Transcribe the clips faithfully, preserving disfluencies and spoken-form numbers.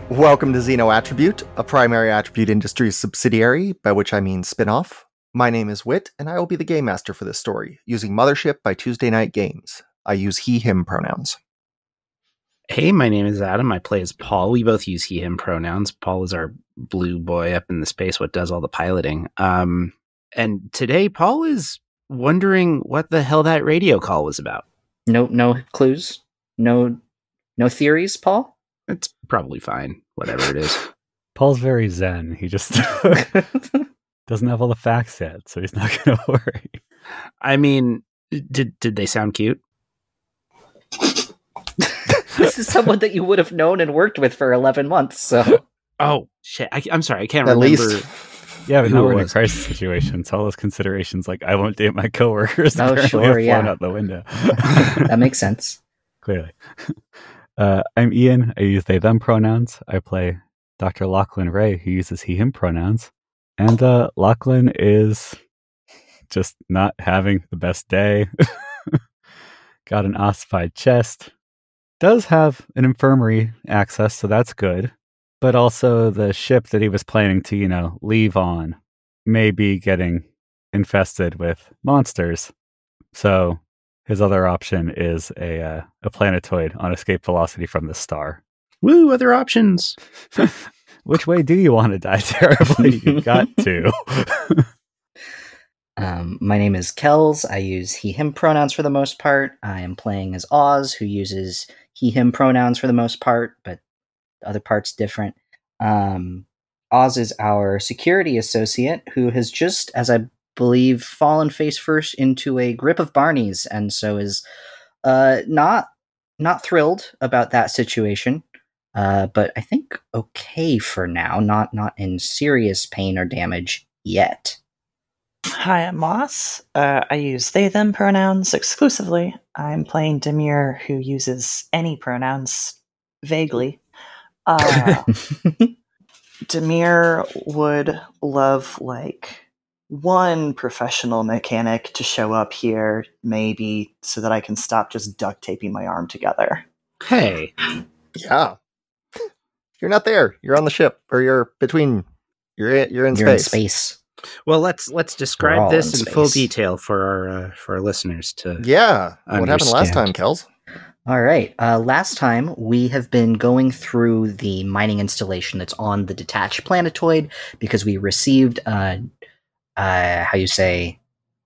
Welcome to Xeno Attribute, a Primary Attribute Industries subsidiary, by which I mean spin-off. My name is Whit, and I will be the game master for this story, using Mothership by Tuesday Night Games. I use he, him pronouns. Hey, my name is Adam. I play as Paul. We both use he, him pronouns. Paul is our blue boy up in the space, what does all the piloting. Um, and today, Paul is wondering what the hell that radio call was about. No, no clues? No, no theories, Paul? It's probably fine, whatever it is. Paul's very zen. He just doesn't have all the facts yet, so he's not going to worry. I mean, did did they sound cute? This is someone that you would have known and worked with for eleven months, so... Oh, shit. I, I'm sorry, I can't At remember. least. Yeah, but Who now we're in a was- crisis situation, so all those considerations, like I won't date my coworkers, Oh, apparently sure, have flown yeah. out the window. That makes sense. Clearly. Uh, I'm Ian. I use they, them pronouns. I play Doctor Lachlan Ray, who uses he, him pronouns. And uh, Lachlan is just not having the best day. Got an ossified chest. Does have an infirmary access, so that's good. But also the ship that he was planning to, you know, leave on may be getting infested with monsters. So his other option is a uh, a planetoid on escape velocity from the star. Woo, other options. Which way do you want to die terribly? You've got to. Um, my name is Kells. I use he, him pronouns for the most part. I am playing as Oz, who uses he, him pronouns for the most part, but the other part's different. Um, Oz is our security associate, who has just, as I believe, fallen face first into a grip of Barneys, and so is uh, not not thrilled about that situation. Uh, but I think okay for now, not not in serious pain or damage yet. Hi, I'm Moss. Uh, I use they, them pronouns exclusively. I'm playing Demir, who uses any pronouns vaguely. Uh, Demir would love, like, one professional mechanic to show up here, maybe, so that I can stop just duct taping my arm together. Hey, Yeah. You're not there. You're on the ship, or you're between. You're in, you're in You're in space. space. well, let's let's We're describe all this in in full space. detail for our uh, for our listeners to. Yeah. What happened last Understand. time, Kels? All right. Uh, last time, we have been going through the mining installation that's on the detached planetoid because we received, uh, uh, how you say,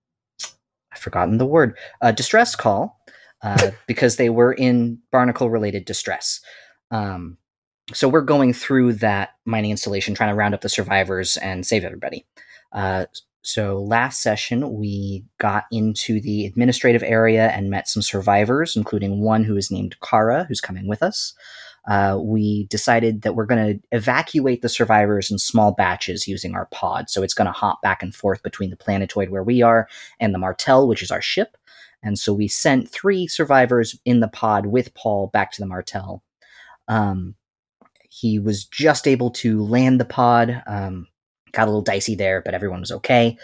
I've forgotten the word, a distress call uh, because they were in barnacle-related distress. Um, so we're going through that mining installation, trying to round up the survivors and save everybody. Uh, So last session, we got into the administrative area and met some survivors, including one who is named Kara, who's coming with us. Uh, we decided that we're going to evacuate the survivors in small batches using our pod. So it's going to hop back and forth between the planetoid where we are and the Martel, which is our ship. And so we sent three survivors in the pod with Paul back to the Martel. Um, he was just able to land the pod. Um, Got a little dicey there, but everyone was okay.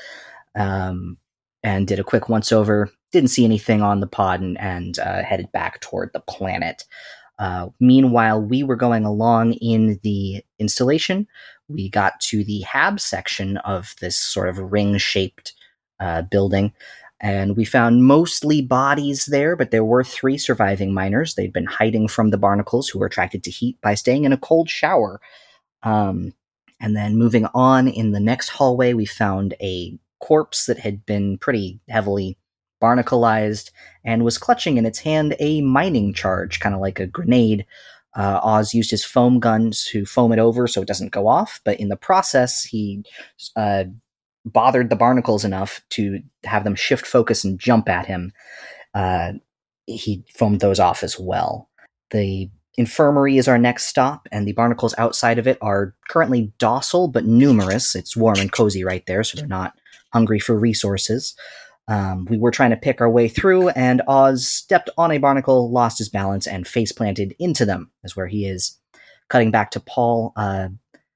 Um, and did a quick once-over. Didn't see anything on the pod and, and uh, headed back toward the planet. Uh, meanwhile, we were going along in the installation. We got to the hab section of this sort of ring-shaped uh, building, and we found mostly bodies there, but there were three surviving miners. They'd been hiding from the barnacles, who were attracted to heat by staying in a cold shower. Um... And then moving on in the next hallway, we found a corpse that had been pretty heavily barnacleized and was clutching in its hand a mining charge, kind of like a grenade. Uh, Oz used his foam gun to foam it over so it doesn't go off, but in the process, he uh, bothered the barnacles enough to have them shift focus and jump at him. Uh, he foamed those off as well. The infirmary is our next stop, and the barnacles outside of it are currently docile but numerous. It's warm and cozy right there, so they're not hungry for resources. Um, we were trying to pick our way through, and Oz stepped on a barnacle, lost his balance, and face planted into them, is where he is. Cutting back to Paul, uh,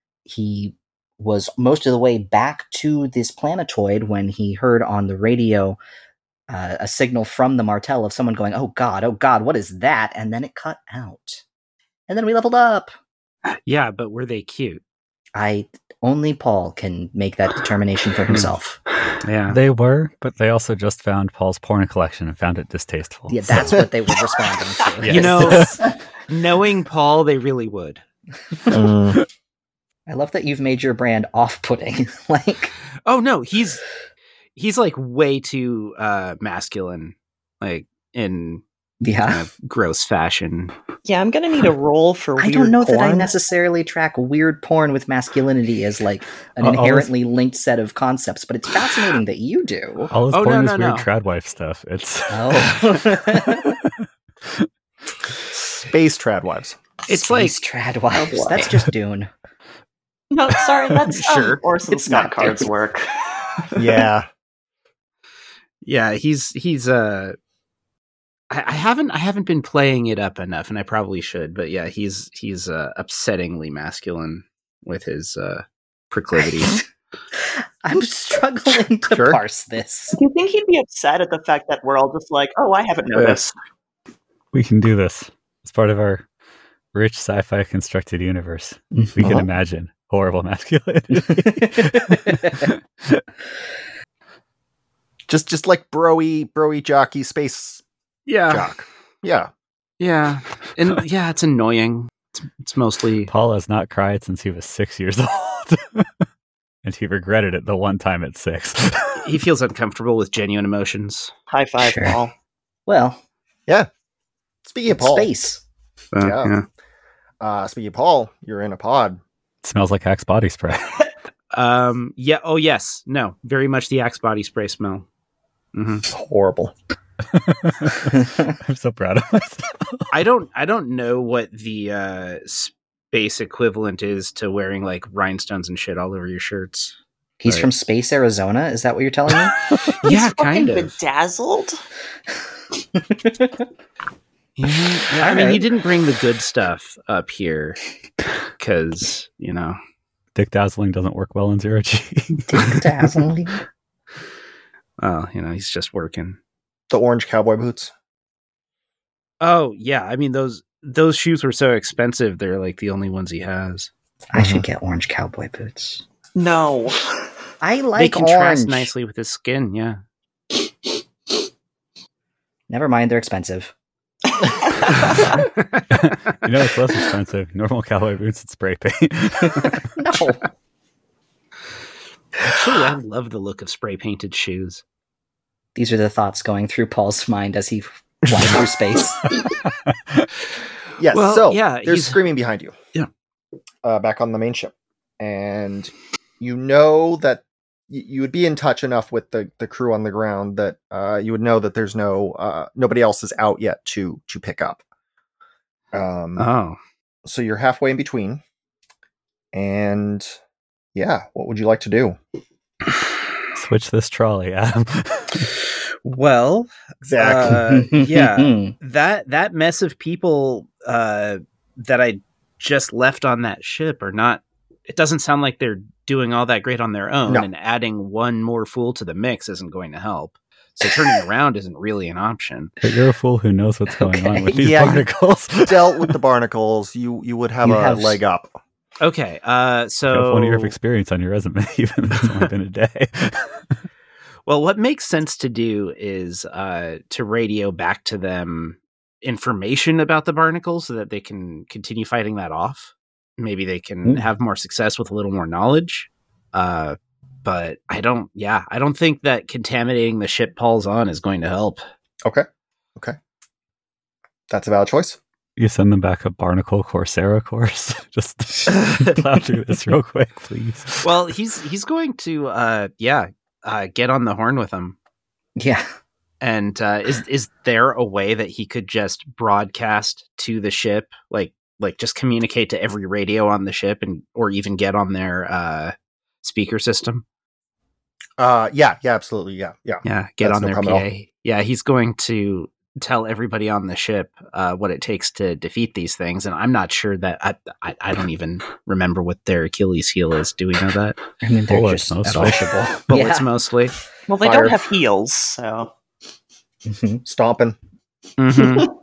he was most of the way back to this planetoid when he heard on the radio uh, a signal from the Martel of someone going, "Oh God, oh God, what is that?" And then it cut out. And then we leveled up. Yeah, but were they cute? I only Paul can make that determination for himself. Yeah. They were, but they also just found Paul's porn collection and found it distasteful. Yeah, that's what they were responding to. Yes. You know, knowing Paul, they really would. Mm. I love that you've made your brand off-putting. Like, Oh no, he's he's like way too uh masculine, like in yeah. kind of gross fashion. Yeah, I'm gonna need a roll for I weird don't know that I porn. necessarily track weird porn with masculinity as like an Uh, all this- inherently linked set of concepts, but it's fascinating that you do. All his Oh, porn no, is no, weird no. tradwife stuff. It's Oh. Space tradwives. It's Space trad wives. Oh, boy. That's just Dune. No, sorry, that's Sure. um, Orson It's Scott not Card's Dune. work. Yeah. Yeah, he's he's uh I, I haven't I haven't been playing it up enough, and I probably should, but yeah, he's he's uh, upsettingly masculine with his uh proclivities. I'm struggling to Sure. parse this. Do you think he'd be upset at the fact that we're all just like, oh, I haven't noticed? we can do this. It's part of our rich sci-fi constructed universe. We can Uh-huh. imagine horrible masculinity. Just just like broy broy jockey space Yeah. jock. Yeah. Yeah. And yeah, it's annoying. It's, it's mostly Paul has not cried since he was six years old. And he regretted it the one time at six. he feels uncomfortable with genuine emotions. High five, Sure. Paul. Well, Speaking of Paul. space. Uh, Yeah. yeah. Uh speaking of Paul, you're in a pod. Smells like Axe body spray. Um yeah, oh yes. No, very much the Axe body spray smell. hmm Horrible. I'm so proud of myself. I don't I don't know what the uh space equivalent is to wearing like rhinestones and shit all over your shirts. He's Right. from Space, Arizona. Is that what you're telling me? Yeah, He's fucking kind of. bedazzled. Yeah, yeah, I mean, he Alright. didn't bring the good stuff up here because, you know, Dick dazzling doesn't work well in zero G. Dazzling. well, you know, he's just working. The orange cowboy boots. Oh, yeah. I mean, those those shoes were so expensive. They're like the only ones he has. I should get orange cowboy boots. No. I They like contrast orange. nicely with his skin. Yeah. Never mind, they're expensive. You know, it's less expensive. Normal cowboy boots and spray paint. No. Actually, I love the look of spray painted shoes. These are the thoughts going through Paul's mind as he flies through space. Yes, Well, so yeah, they're he's- screaming behind you. Yeah. Uh, back on the main ship. And you know that y- you would be in touch enough with the, the crew on the ground that uh, you would know that there's no uh, nobody else is out yet to to pick up. Um, Oh. so you're halfway in between. And yeah, what would you like to do? Switch this trolley, Adam. Well, uh, yeah. that that mess of people uh, that I just left on that ship are not. It doesn't sound like they're doing all that great on their own, No. and adding one more fool to the mix isn't going to help. So turning around isn't really an option. But you're a fool who knows what's going Okay. on with these Yeah, you- particles. Dealt with the barnacles, you you would have You a have- leg up. Okay, uh, You so have one year of experience on your resume, even though it's only been a day. well, what makes sense to do is uh, to radio back to them information about the barnacles so that they can continue fighting that off. Maybe they can Ooh. have more success with a little more knowledge. Uh, but I don't, yeah, I don't think that contaminating the ship Paul's on is going to help. Okay. Okay. That's a valid choice. You send them back a Barnacle Coursera course. Just plow through this real quick, please. Well, he's he's going to, uh, yeah, uh, get on the horn with them. Yeah. And uh, is is there a way that he could just broadcast to the ship, like like just communicate to every radio on the ship, and or even get on their uh, speaker system? Uh, yeah, yeah, absolutely, yeah, yeah. Yeah, get That's on no their P problem at A. Yeah, he's going to tell everybody on the ship uh, what it takes to defeat these things, and I'm not sure that I I, I don't even remember what their Achilles heel is. Do we know that? I mean, they're Bullets, just mostly. punishable. Bullets Yeah. mostly. Well, they Fire. don't have heels, so Mhm. Stomping. Mhm.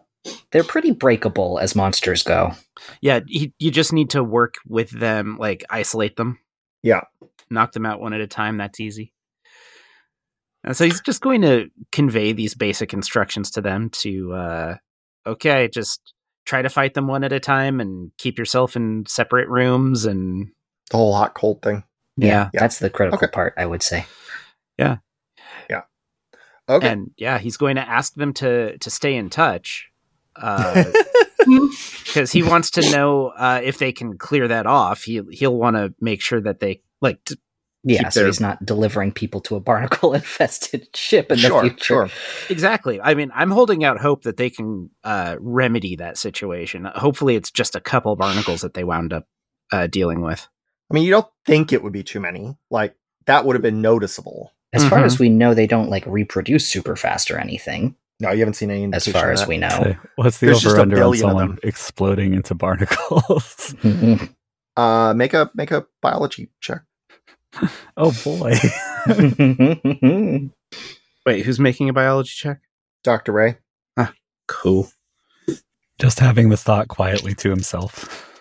They're pretty breakable as monsters go. Yeah, he, you just need to work with them, like isolate them. Yeah. Knock them out one at a time. That's easy. And so he's just going to convey these basic instructions to them to, uh, okay, just try to fight them one at a time and keep yourself in separate rooms. And The whole hot cold thing. yeah, Yeah. That's the critical Okay. part, I would say. yeah. Yeah. Okay. And yeah, he's going to ask them to, to stay in touch. Uh, because he wants to know uh, if they can clear that off. He, he'll want to make sure that they, like, t- Yeah, keep so their- he's not delivering people to a barnacle-infested ship in sure, the future. sure. Exactly. I mean, I'm holding out hope that they can uh, remedy that situation. Hopefully, it's just a couple barnacles that they wound up uh, dealing with. I mean, you don't think it would be too many. Like, that would have been noticeable. As far Mhm. as we know, they don't like reproduce super fast or anything. No, you haven't seen any As indication far of as that. we know. Say, what's the There's just a over under on billion of someone them. exploding into barnacles? Uh, make a make a biology check. Oh boy. Wait, who's making a biology check? Doctor Ray. Cool. Just having the thought quietly to himself.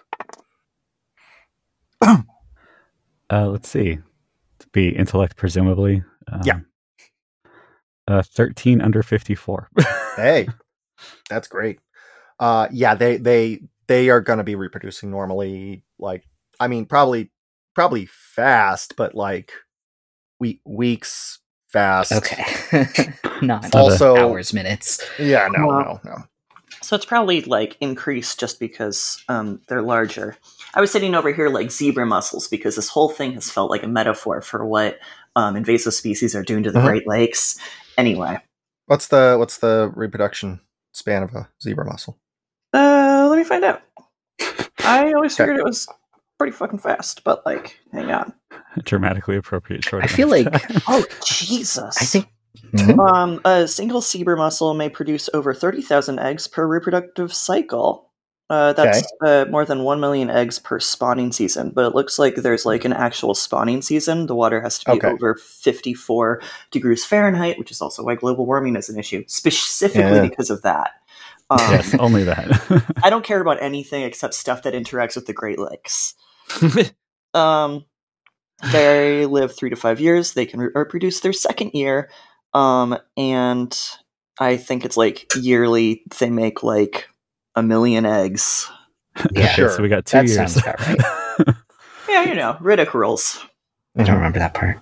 uh, let's see. To be intellect, presumably. Um, Yeah. Uh, thirteen under fifty-four. Hey, that's great. Uh, yeah, they they they are going to be reproducing normally. Like, I mean, probably probably fast, but like we weeks fast. Okay. Not Also, hours, minutes. yeah, no, Well- no, no. So it's probably like increased just because um, they're larger. I was sitting over here like zebra mussels because this whole thing has felt like a metaphor for what um, invasive species are doing to the Uh-huh. Great Lakes. Anyway, What's the what's the reproduction span of a zebra mussel? uh, let me find out. I always Okay. figured it was pretty fucking fast, but like, hang on. Dramatically appropriate short. I feel amount of like- time. Oh Jesus! I think. Hmm? Um, a single zebra mussel may produce over thirty thousand eggs per reproductive cycle. Uh, that's uh, more than one million eggs per spawning season, but it looks like there's like an actual spawning season. The water has to be Okay. over fifty-four degrees Fahrenheit, which is also why global warming is an issue, specifically Yeah. because of that. Um, Yes, only that. I don't care about anything except stuff that interacts with the Great Lakes. Um, they live three to five years. They can re- reproduce their second year. Um, and I think it's like yearly they make like a million eggs. Yeah, Okay, sure. so we got two That years. sounds about right. Yeah, you know, Riddick rules. I don't remember that part.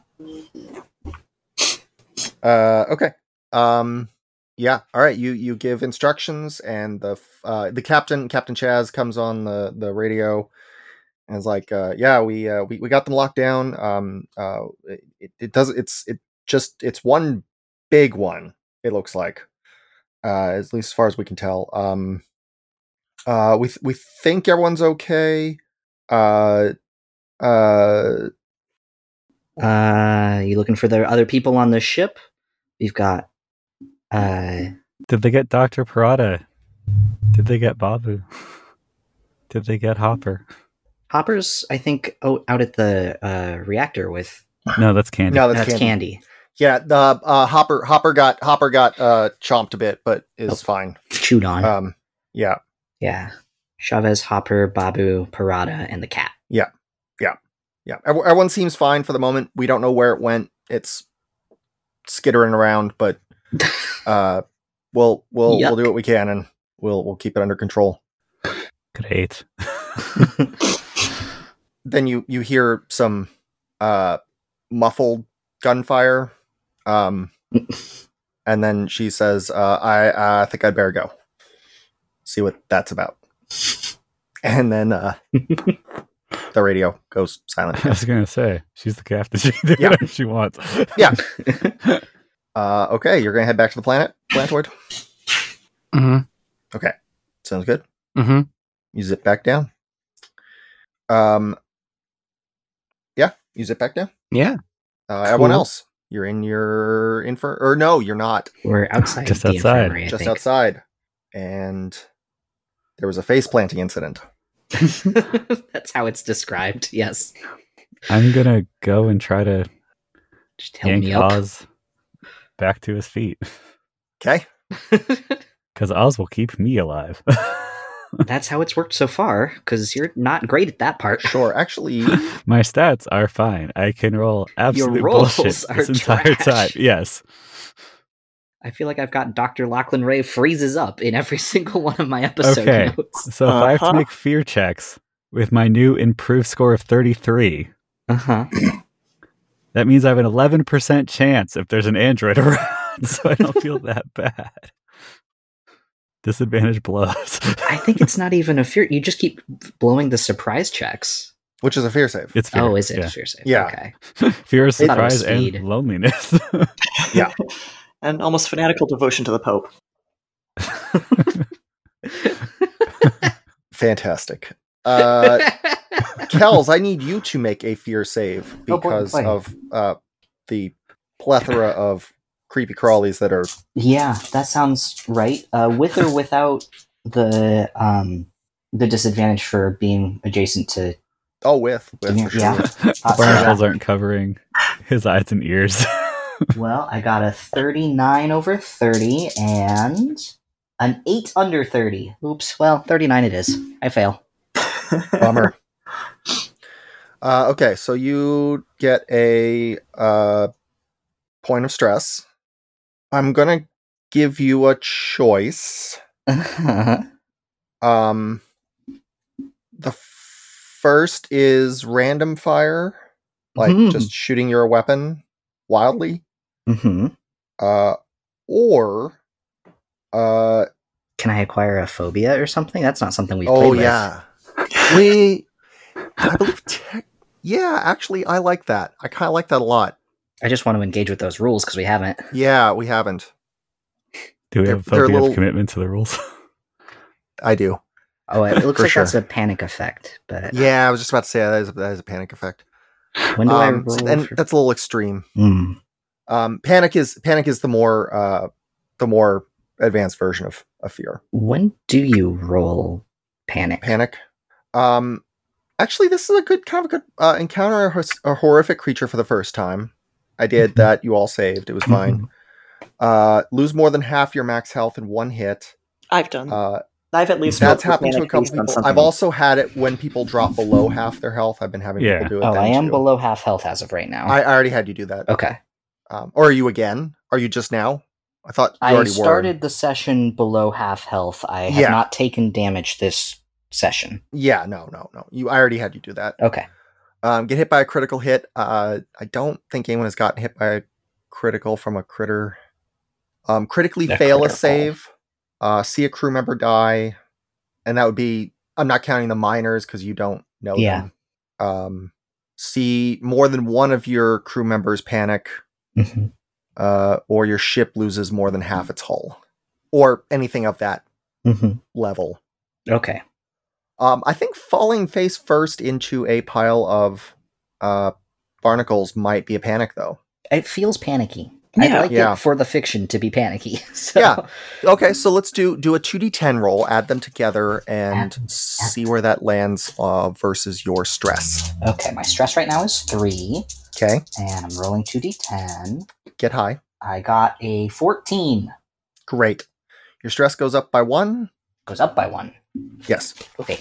Uh, okay. Um, yeah. All right. You you give instructions, and the f- uh, the captain Captain Chaz comes on the the radio and is like, uh, "Yeah, we uh, we we got them locked down. Um, uh, it, it does it's it just it's one big one. It looks like, uh, at least as far as we can tell. Um, uh, we th- we think everyone's okay. Uh, uh, Uh, you looking for the other people on the ship? We've got. Uh, Did they get Doctor Parada? Did they get Babu? Did they get Hopper? Hopper's, I think, oh, out at the uh, reactor with. No, that's Candy. no, That's, that's, Candy. candy. Yeah, the uh, Hopper Hopper got Hopper got uh, chomped a bit, but is Oh. fine. Chewed on. Um, yeah. yeah. Chavez, Hopper, Babu, Parada, and the cat. Yeah, Ev- everyone seems fine for the moment. We don't know where it went. It's skittering around, but uh, we'll we'll Yuck. we'll do what we can, and we'll we'll keep it under control. Great. Then you you hear some uh, muffled gunfire, um, and then she says, uh, "I uh, I think I'd better go. See what that's about." And then uh, the radio goes silent. I was gonna say she's the captain. She can do Yeah. whatever she wants. Yeah. Uh, okay, you're gonna head back to the planet, planetoid. Mm-hmm. Okay, sounds good. Mm-hmm. You zip back down. Um, yeah, you zip back down. Yeah. Uh, everyone Cool. else, you're in your infir, or no, you're not. We're outside. Just the outside. infirmary, I Just think. outside, and there was a face planting incident. That's how it's described. Yes. I'm gonna go and try to Just help yank me up. Oz back to his feet. Okay, Because Oz will keep me alive. That's how it's worked so far, because you're not great at that part. Sure, actually, My stats are fine. I can roll absolute rolls bullshit are this entire trash. time. Yes. I feel like I've got Doctor Lachlan Ray freezes up in every single one of my episode Okay. notes. So if I have to Uh-huh. make fear checks with my new improved score of thirty-three, Uh-huh. that means I have an eleven percent chance if there's an android around, so I don't feel that bad. Disadvantage blows. I think it's not even a fear. You just keep blowing the surprise checks. which is a fear save. It's fear. Oh, is it Yeah. a fear save? Yeah. Okay. Fear, thought it was surprise, speed. and loneliness. And almost fanatical devotion to the Pope. Fantastic. Uh, Kels, I need you to make a fear save Oh, boy, because boy. of uh, the plethora of creepy crawlies that are. Yeah, that sounds right. Uh, with or without the um the disadvantage for being adjacent to. Oh, with. with Yeah. for sure. Yeah. Uh, Barnacles aren't covering his eyes and ears. Well, I got a thirty-nine over thirty and an eight under thirty. Oops. Well, thirty-nine it is. I fail. Bummer. Uh, okay, so you get a uh, point of stress. I'm going to give you a choice. Um, the first is random fire, like Mhm. just shooting your weapon wildly, hmm uh, or uh, Can I acquire a phobia or something? That's not something we've oh played with. yeah, we. I believe. Tech, yeah, actually, I like that. I kind of like that a lot. I just want to engage with those rules because we haven't. Yeah, we haven't. Do we They're- have a they're phobia little- of commitment to the rules? I do. Oh, it looks For like sure. that's a panic effect. But Yeah, I was just about to say that is, that is a panic effect. when do I Um, roll? and for- that's a little extreme. Hmm. Um, panic is panic is the more uh, the more advanced version of, of fear. When do you roll panic? Panic. Um, actually, this is a good kind of a good uh, encounter a, hor- a horrific creature for the first time. I did Mhm. that. You all saved. It was fine. Uh, lose more than half your max health in one hit. I've done. Uh, I've at least that's rolled happened to a panic couple based on people. something. I've also had it when people drop below half their health. I've been having Yeah. people do it. Oh, then I am too. below half health as of right now. I, I already had you do that. okay. Um, or are you again? Are you just now? I thought you I already started the session below half health. I have Yeah. not taken damage this session. were. Yeah, no, no, no. You, I already had you do that. Okay. Um, get hit by a critical hit. Uh, I don't think anyone has gotten hit by a critical from a critter. Um, critically A fail a critical. save. Uh, see a crew member die, and that would be. I'm not counting the minors because you don't know Yeah. them. Um, see more than one of your crew members panic, Mhm. uh, or your ship loses more than half its hull, or anything of that Mhm. level. Okay. Um, I think falling face first into a pile of uh, barnacles might be a panic, though. It feels panicky. I Yeah. like Yeah. it for the fiction to be panicky. So, Yeah. Okay, so let's do do a two d ten roll, add them together, and Add- see where that lands uh, versus your stress. Okay, my stress right now is three, Okay, and I'm rolling two d ten. get high. I got a fourteen. Great. Your stress goes up by one. Goes up by one. Yes, Okay.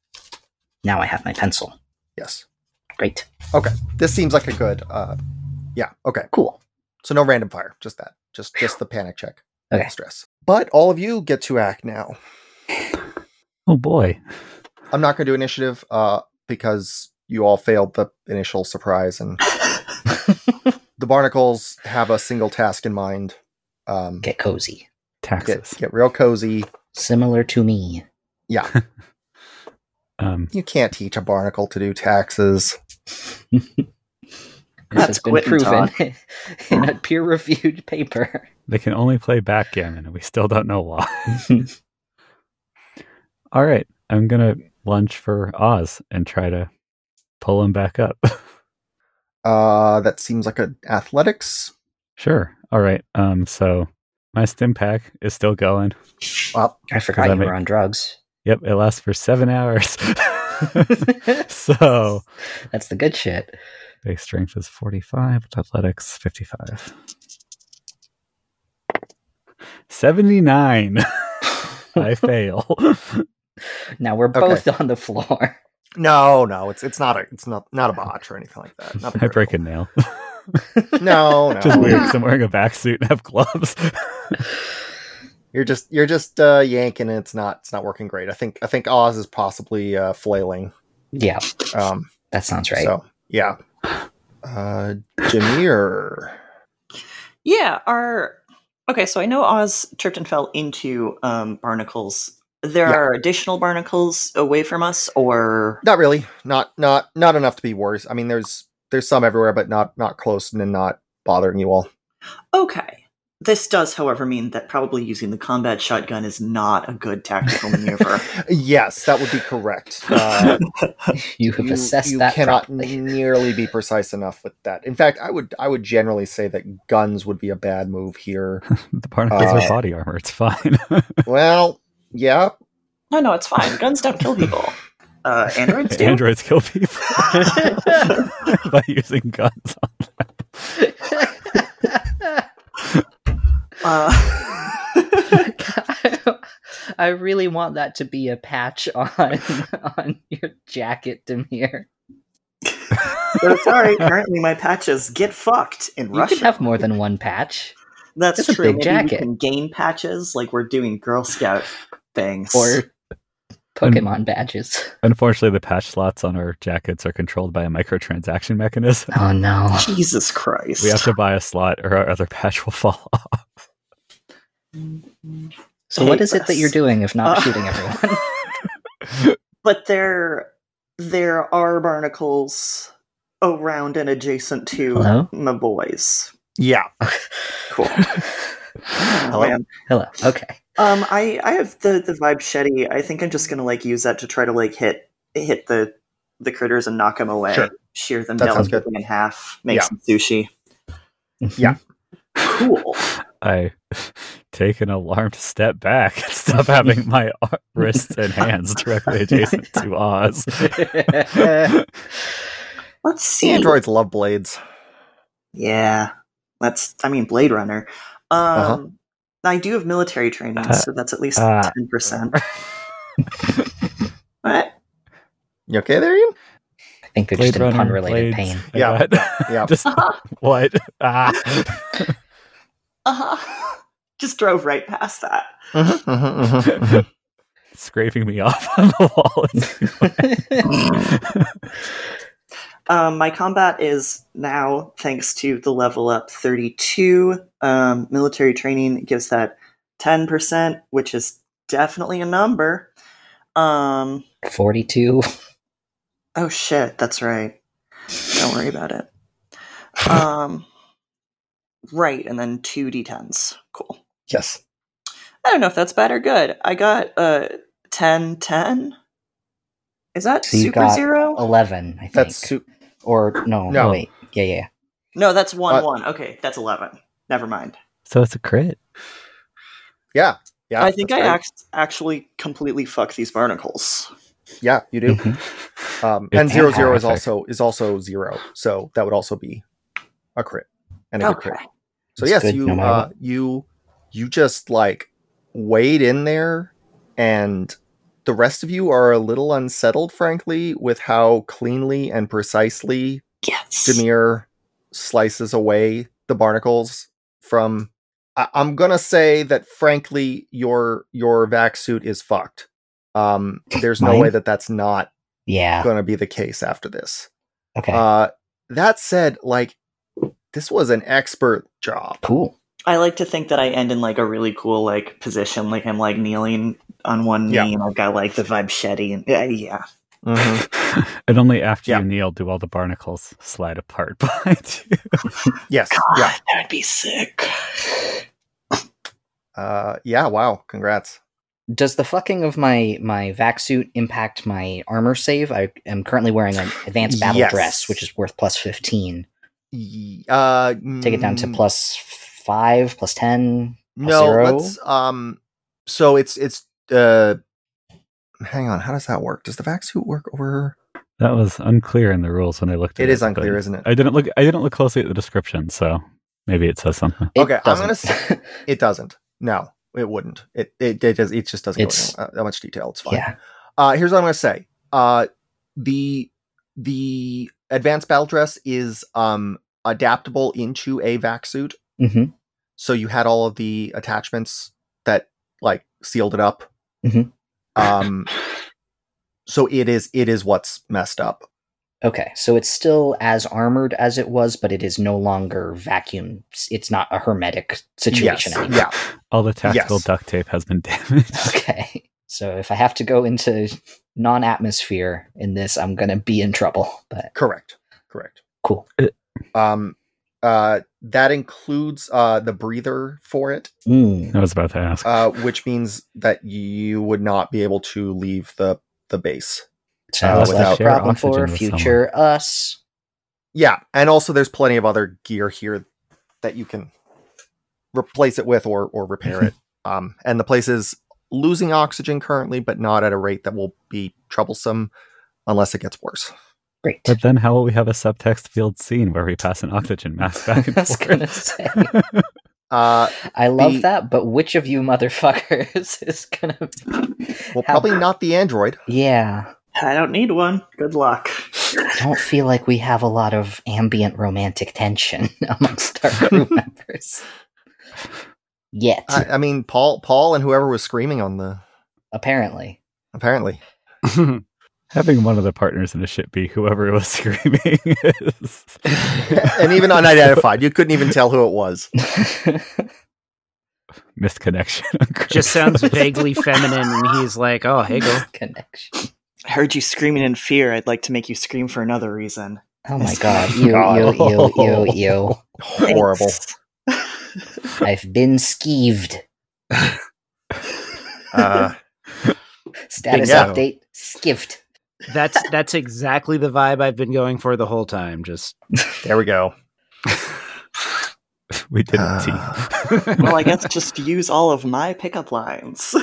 Now I have my pencil. yes. Great. This seems like a good. Uh, yeah. Okay. Cool. So no random fire, just that, just just the panic check. Okay. Stress. But all of you get to act now. Oh boy. I'm not going to do initiative uh, because you all failed the initial surprise, and the barnacles have a single task in mind. Um, Get cozy. Taxes. get, get real cozy. Similar to me. Yeah, Um, you can't teach a barnacle to do taxes. This That's has been quitting, proven Todd. in a peer-reviewed paper. they can only play backgammon, and we still don't know why. All right, I'm gonna lunge for Oz and try to pull him back up. Uh, that seems like a athletics. Sure. All right. Um. So my stim pack is still going. Well, I forgot I you make- were on drugs. Yep. It lasts for seven hours. So That's the good shit. base strength is forty-five. Athletics fifty-five. seventy-nine. I fail. Now we're both on the floor. No, no, it's it's not a it's not not a botch or anything like that. Not I break a nail. No, no. Just weird because I'm wearing a back suit and have gloves. You're just you're just uh, yanking and it's not it's not working great. I think I think Oz is possibly uh, flailing. Yeah, um, that sounds right. So yeah, uh, Jameer. Yeah, our okay. So I know Oz tripped and fell into um, barnacles. There Yeah. are additional barnacles away from us, or Not really. Not not not enough to be worse. I mean, there's there's some everywhere, but not not close and not bothering you all. okay. This does, however, mean that probably using the combat shotgun is not a good tactical maneuver. Yes, that would be correct. Uh, You have you, assessed you that cannot properly. nearly be precise enough with that. In fact, I would I would generally say that guns would be a bad move here. The barnacles Uh, are body armor. It's fine. Well, yeah. No, no, it's fine. Guns don't kill people. Uh, androids do. Androids kill people by using guns on Uh, I really want that to be a patch on on your jacket, Demir. but sorry, currently my patches get fucked in You Russia. can have more than one patch. That's It's a true. big Maybe jacket. we can gain patches like we're doing Girl Scout things. Or Pokemon badges. Unfortunately, the patch slots on our jackets are controlled by a microtransaction mechanism. Oh no. Jesus Christ. We have to buy a slot or our other patch will fall off. So what Hey, is it that you're doing if not uh, shooting everyone? But there, there are barnacles around and adjacent to Hello? my boys. Yeah. Cool. Hello? Man. Hello. Okay. Um, I I have the the vibe shetty. I think I'm just gonna like use that to try to like hit hit the the critters and knock them away. Sure. Shear them That sounds good. delicately in half. Make Yeah. some sushi. Yeah. Cool. I take an alarmed step back and stop having my ar- wrists and hands directly adjacent to Oz. Let's see. Androids love blades. Yeah, that's. I mean, Blade Runner. Um, Uh-huh. I do have military training, Uh, so that's at least uh, ten percent. What? You okay there, Ian? I think they're Blade just in Runner, pun-related blades. pain. I Yeah. got- Yeah. Just what? Ah. Uh-huh. Just drove right past that. Mm-hmm, mm-hmm, mm-hmm, mm-hmm. Scraping me off on the wall. Um, my combat is now, thanks to the level up thirty-two. Um, military training gives that ten percent, which is definitely a number. Um, forty-two. oh shit, that's right. Don't worry about it. Um, right, and then two d tens. Cool. Yes. I don't know if that's bad or good. I got uh, ten ten. Is that So you super got zero? eleven, I think. That's su- Or no, No. wait. Yeah, yeah. No, that's one Uh, one. Okay, that's eleven. Never mind. So it's a crit. yeah. Yeah. I think that's I right. act- actually completely fuck these barnacles. Yeah, you do. Mhm. Um, It's and zero zero is horrific. also is also zero, so that would also be a crit and a good Okay. crit. So It's yes, good you no matter uh, what. you you just like wade in there, and the rest of you are a little unsettled, frankly, with how cleanly and precisely Yes. Jameer slices away the barnacles from. I- I'm gonna say that, frankly, your your vac suit is fucked. Um, there's no Mine? way that that's not Yeah. going to be the case after this. Okay. Uh, that said, like, this was an expert job. cool. I like to think that I end in like a really cool like position, like I'm like kneeling on one knee Yeah. and I've got like the vibe shetty and yeah, yeah. Mhm. And only after Yeah. you kneel do all the barnacles slide apart behind you. Yes. God, Yeah. that'd be sick. Uh, yeah. Wow. Congrats. Does the fucking of my my vac suit impact my armor save? I am currently wearing an advanced battle Yes. dress, which is worth plus fifteen. Y- Uh, Take it down to mm, plus five, plus ten. plus No. zero? Let's. Um. So it's it's. Uh. Hang on. How does that work? Does the vac suit work over? That was unclear in the rules when I looked at It it. is unclear, but isn't it? I didn't look I didn't look closely at the description, so maybe it says something. It Okay, I'm doesn't. gonna say it doesn't. No. it wouldn't. It it it, does, it just doesn't It's- go into that much detail. It's fine. Yeah. Uh, here's what I'm going to say. Uh, the the advanced battle dress is um, adaptable into a vac suit. hmm So you had all of the attachments that like sealed it up. Mhm. Um, so it is it is what's messed up. Okay, so it's still as armored as it was, but it is no longer vacuum. It's not a hermetic situation Yes. anymore. Yeah. All the tactical Yes. duct tape has been damaged. Okay, so if I have to go into non-atmosphere in this, I'm gonna be in trouble. But Correct. Correct. cool. Um, uh, that includes uh, the breather for it, Mm. I was about to ask. uh, which means that you would not be able to leave the the base. Sounds Uh, like without a problem oxygen for with future us. Yeah, and also there's plenty of other gear here that you can replace it with or or repair it. Um, and the place is losing oxygen currently, but not at a rate that will be troublesome unless it gets worse. Great. But then how will we have a subtext field scene where we pass an oxygen mask back and I was forth? gonna say. Uh, I love The- that, but which of you motherfuckers is gonna? well, have- probably not the android. Yeah, I don't need one. Good luck. I don't feel like we have a lot of ambient romantic tension amongst our crew members yet. I, I mean, Paul, Paul, and whoever was screaming on the apparently, apparently. Having one of the partners in a ship be whoever was screaming is... And even unidentified, you couldn't even tell who it was. missed connection. Just sounds vaguely feminine, and he's like, "Oh, hey, go." connection. I heard you screaming in fear. I'd like to make you scream for another reason. Oh my god! You, God. you, you, you, you! Horrible. Thanks. I've been skeeved. Uh, Status Bingo. update: skiffed. That's that's exactly the vibe I've been going for the whole time. Just there we go. We did Uh, it, team. Well, I guess just use all of my pickup lines.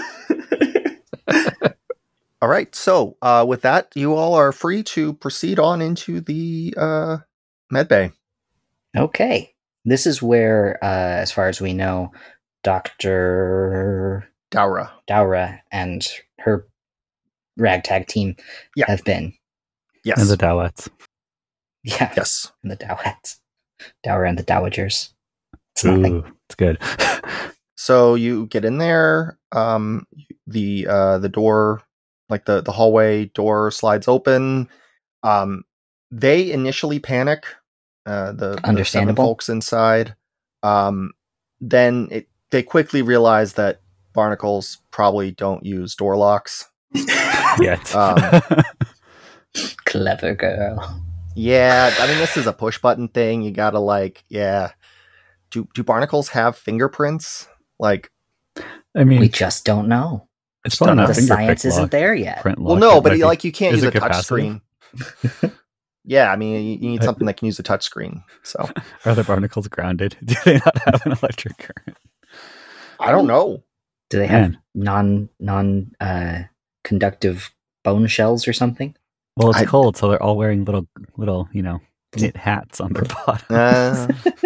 All right. So, uh, with that, you all are free to proceed on into the uh, med bay. Okay, this is where, uh, as far as we know, Doctor Daura. Daura and her ragtag team Yeah. have been. Yes. And the Dalets. Yeah, yes. and the Dowets. Daura and the Dowagers. It's nothing. Ooh, it's good. So you get in there. Um, the uh, the door, like the the hallway door, slides open. Um, they initially panic. Uh, the, the seven Understandable. folks inside. Um, then it, they quickly realize that barnacles probably don't use door locks. Yet. Um, Clever girl. Yeah, I mean, this is a push button thing. You gotta like, yeah. Do do barnacles have fingerprints? Like, I mean, We just don't know. it's don't probably know. not The science isn't there yet. Print well, lock, no, it but might be- like you can't is use a it touch capacitive? screen. Yeah, I mean, you, you need Uh, something that can use a touch screen. So Are the barnacles grounded? Do they not have an electric current? I don't know. Do they have Man. non non uh, conductive bone shells or something? Well, it's I- cold, so they're all wearing little, little, you know, knit hats on their bottoms. Uh,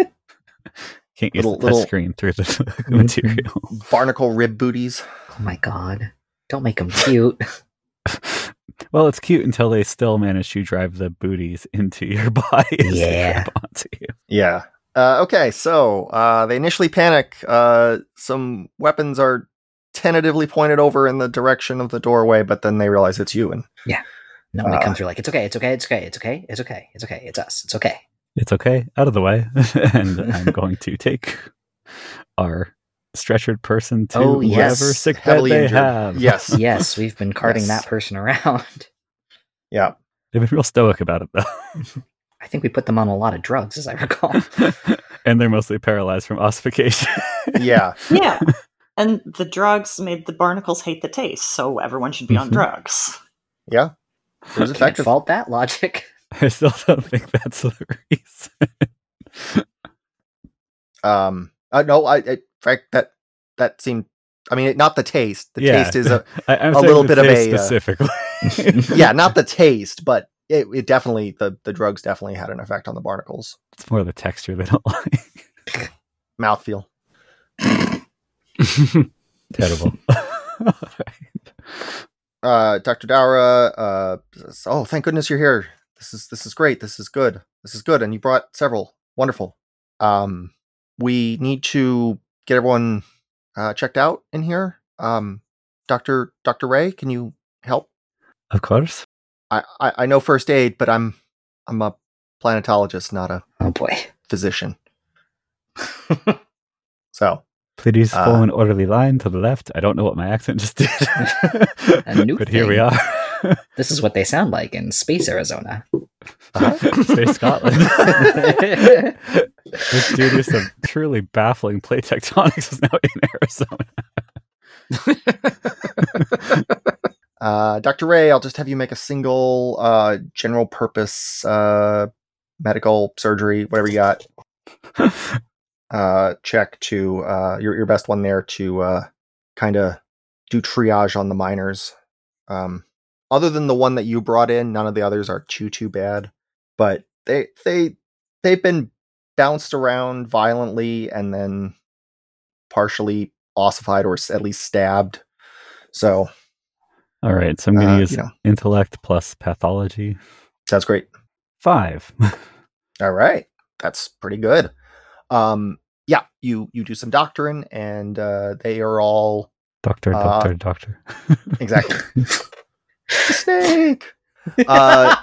Can't use little- the little- touchscreen through the material. barnacle rib booties. Oh my god! Don't make them cute. Well, it's cute until they still manage to drive the booties into your body as they Yeah. grab onto you. Yeah. Uh, okay, so uh, they initially panic. Uh, some weapons are tentatively pointed over in the direction of the doorway, but then they realize it's you. And No, when it Uh, comes through, like it's okay, it's okay, it's okay, it's okay, it's okay, it's okay, it's us, it's okay. It's okay, out of the way. And I'm going to take our stretchered person to Oh, yes. whatever sick bed heavily they injured. have. Yes. Yes, we've been carting Yes. that person around. Yeah. They've been real stoic about it, though. I think we put them on a lot of drugs, as I recall. And they're mostly paralyzed from ossification. Yeah. Yeah. And the drugs made the barnacles hate the taste, so everyone should be on Mhm. drugs. Yeah. It was Can't effective. fault that logic. I still don't think that's the reason. Um, uh, no, I, I, Frank, that that seemed. I mean, not the taste. The Yeah. taste is a I, I'm A saying little the bit of taste a, uh, specifically. yeah, not the taste, but it, it definitely the the drugs definitely had an effect on the barnacles. It's more the texture they don't like. Mouthfeel. Terrible. uh, Doctor Daura, uh, says, oh, thank goodness you're here. This is this is great. This is good. This is good. And you brought several. Wonderful. Um, we need to get everyone uh, checked out in here. Um, Doctor Doctor Ray, can you help? Of course. I, I, I know first aid, but I'm I'm a planetologist, not a Oh boy. physician. So Please Uh, follow an orderly line to the left. I don't know what my accent just did. A new but here we thing. are. This is what they sound like in Space Arizona. Space Scotland. This due to some truly baffling plate tectonics is now in Arizona. uh, Doctor Ray, I'll just have you make a single uh, general purpose uh, medical surgery, whatever you got. Uh, check to uh, your your best one there to uh, kind of do triage on the miners. Um, other than the one that you brought in, none of the others are too too bad. But they they they've been bounced around violently and then partially ossified or at least stabbed. So, All right, so I'm going to Uh, use you know. intellect plus pathology. that's great. Five. All right, that's pretty good. Um, yeah, you you do some doctoring, and uh, they are all Doctor, Uh, doctor, doctor. exactly. It's a snake. Uh,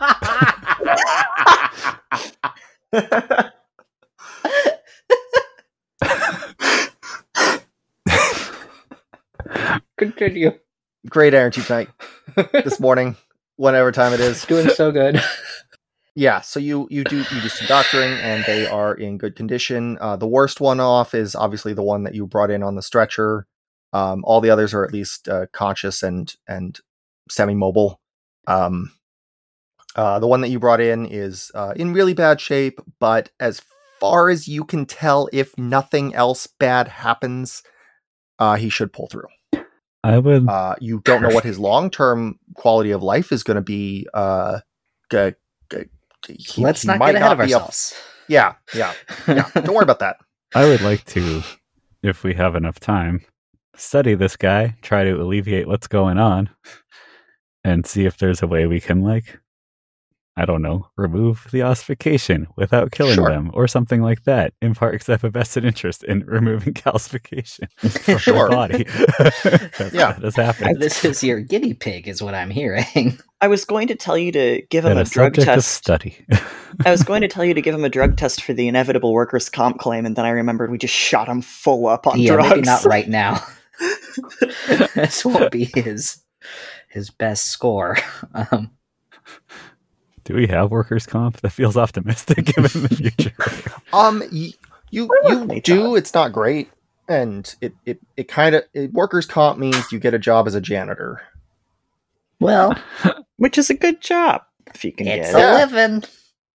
Continue. great energy tonight this morning, whatever time it is. Doing so good. Yeah, so you you do you do some doctoring, and they are in good condition. Uh, the worst one off is obviously the one that you brought in on the stretcher. Um, all the others are at least uh, conscious and and semi-mobile. Um, uh, the one that you brought in is uh, in really bad shape, but as far as you can tell, if nothing else bad happens, uh, he should pull through. I would. Uh, you don't know what his long-term quality of life is going to be. Uh, g- g- he- Let's he not might get ahead of be a- ourselves. yeah, yeah, yeah. Don't worry about that. I would like to, if we have enough time, study this guy, try to alleviate what's going on, and see if there's a way we can, like, I don't know, remove the ossification without killing Sure. them, or something like that. In part, because I have a vested interest in removing calcification from Sure. the body. That's, Yeah. that has happened. This is your guinea pig, is what I'm hearing. I was going to tell you to give him And a a drug subject of test. study. I was going to tell you to give him a drug test for the inevitable workers' comp claim, and then I remembered we just shot him full up on Yeah, drugs. maybe not right now. This won't be his his best score. Um, Do we have workers' comp? That feels optimistic given the future. Um, y- you Why you wouldn't they do. try? It's not great, and it it it kind of workers' comp means you get a job as a janitor. well, Which is a good job if you can it's get a it. Yeah. living.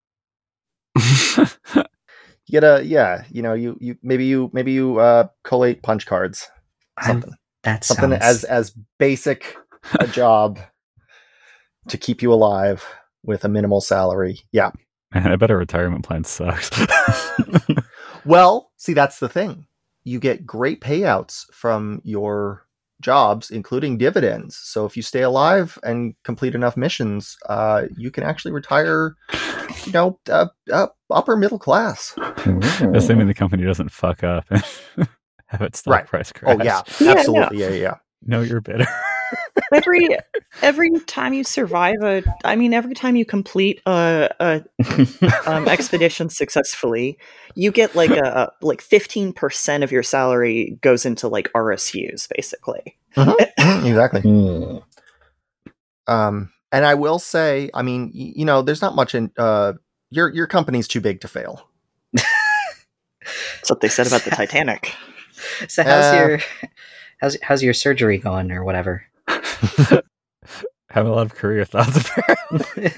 You get a yeah. You know you you maybe you maybe you uh collate punch cards. I'm- Something That something sounds as as basic a job to keep you alive with a minimal salary. Yeah. Man, I bet our retirement plan sucks. Well, see, that's the thing. You get great payouts from your jobs, including dividends. So if you stay alive and complete enough missions, uh, you can actually retire, you know, uh, uh, upper middle class. Assuming the company doesn't fuck up and have its stock Right. price crash. Oh, yeah, Yeah, absolutely. Yeah, yeah. No, you're bitter. every every time you survive a, I mean, every time you complete a, a um, expedition successfully, you get like a, a like fifteen percent of your salary goes into like R S Us, basically. Mhm, exactly. Hmm. Um, and I will say, I mean, y- you know, there's not much in, uh, your, your company's too big to fail. That's what they said about the Titanic. So how's Uh, your how's how's your surgery going or whatever? Have a lot of career thoughts apparently.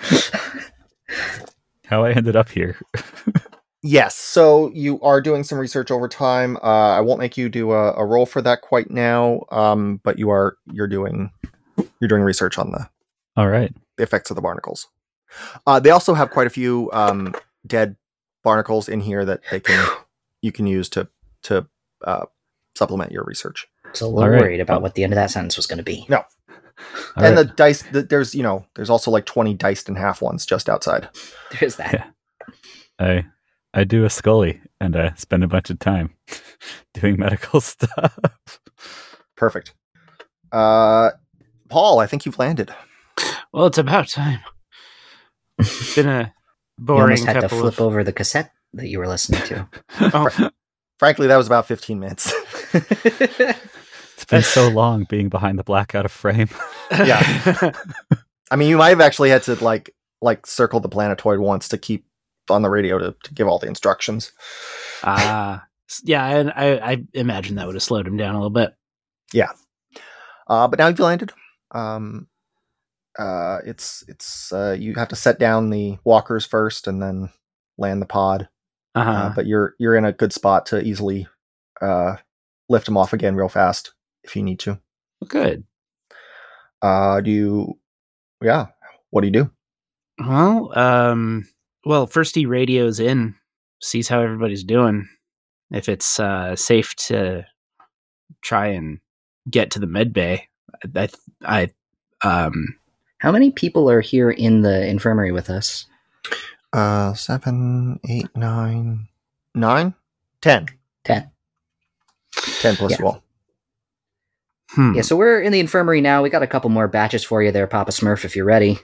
How I ended up here. Yes, so you are doing some research over time. Uh, I won't make you do a, a roll for that quite now, um, but you are you're doing you're doing research on the, All right. the effects of the barnacles. Uh, they also have quite a few um, dead barnacles in here that they can you can use to to uh, supplement your research. was a little All right. worried about Well- what the end of that sentence was going to be. No. All and right. the dice, the, there's, you know, there's also like twenty diced in half ones just outside. There's that. Yeah. I I do a Scully and I spend a bunch of time doing medical stuff. Perfect. Uh, Paul, I think you've landed. Well, it's about time. It's been a You boring almost had to couple flip of. over the cassette that you were listening to. Oh, Frankly, that was about fifteen minutes. It's been so long being behind the black out of frame. Yeah. I mean, you might have actually had to like like circle the planetoid once to keep on the radio to, to give all the instructions. Ah, yeah, and I, I imagine that would have slowed him down a little bit. Uh, but now you've landed. Um, uh, it's it's uh, you have to set down the walkers first and then land the pod. Uh-huh. Uh, but you're you're in a good spot to easily uh, lift them off again real fast if you need to. Good. Uh, do you? Yeah. What do you do? Well, um, well, first he radios in, sees how everybody's doing. If it's uh, safe to try and get to the med bay, I, I, um, How many people are here in the infirmary with us? Uh, seven, eight, nine, nine, ten, Ten. ten plus Yeah. you all. hmm. Yeah, so we're in the infirmary now. We got a couple more batches for you there, Papa Smurf, if you're ready.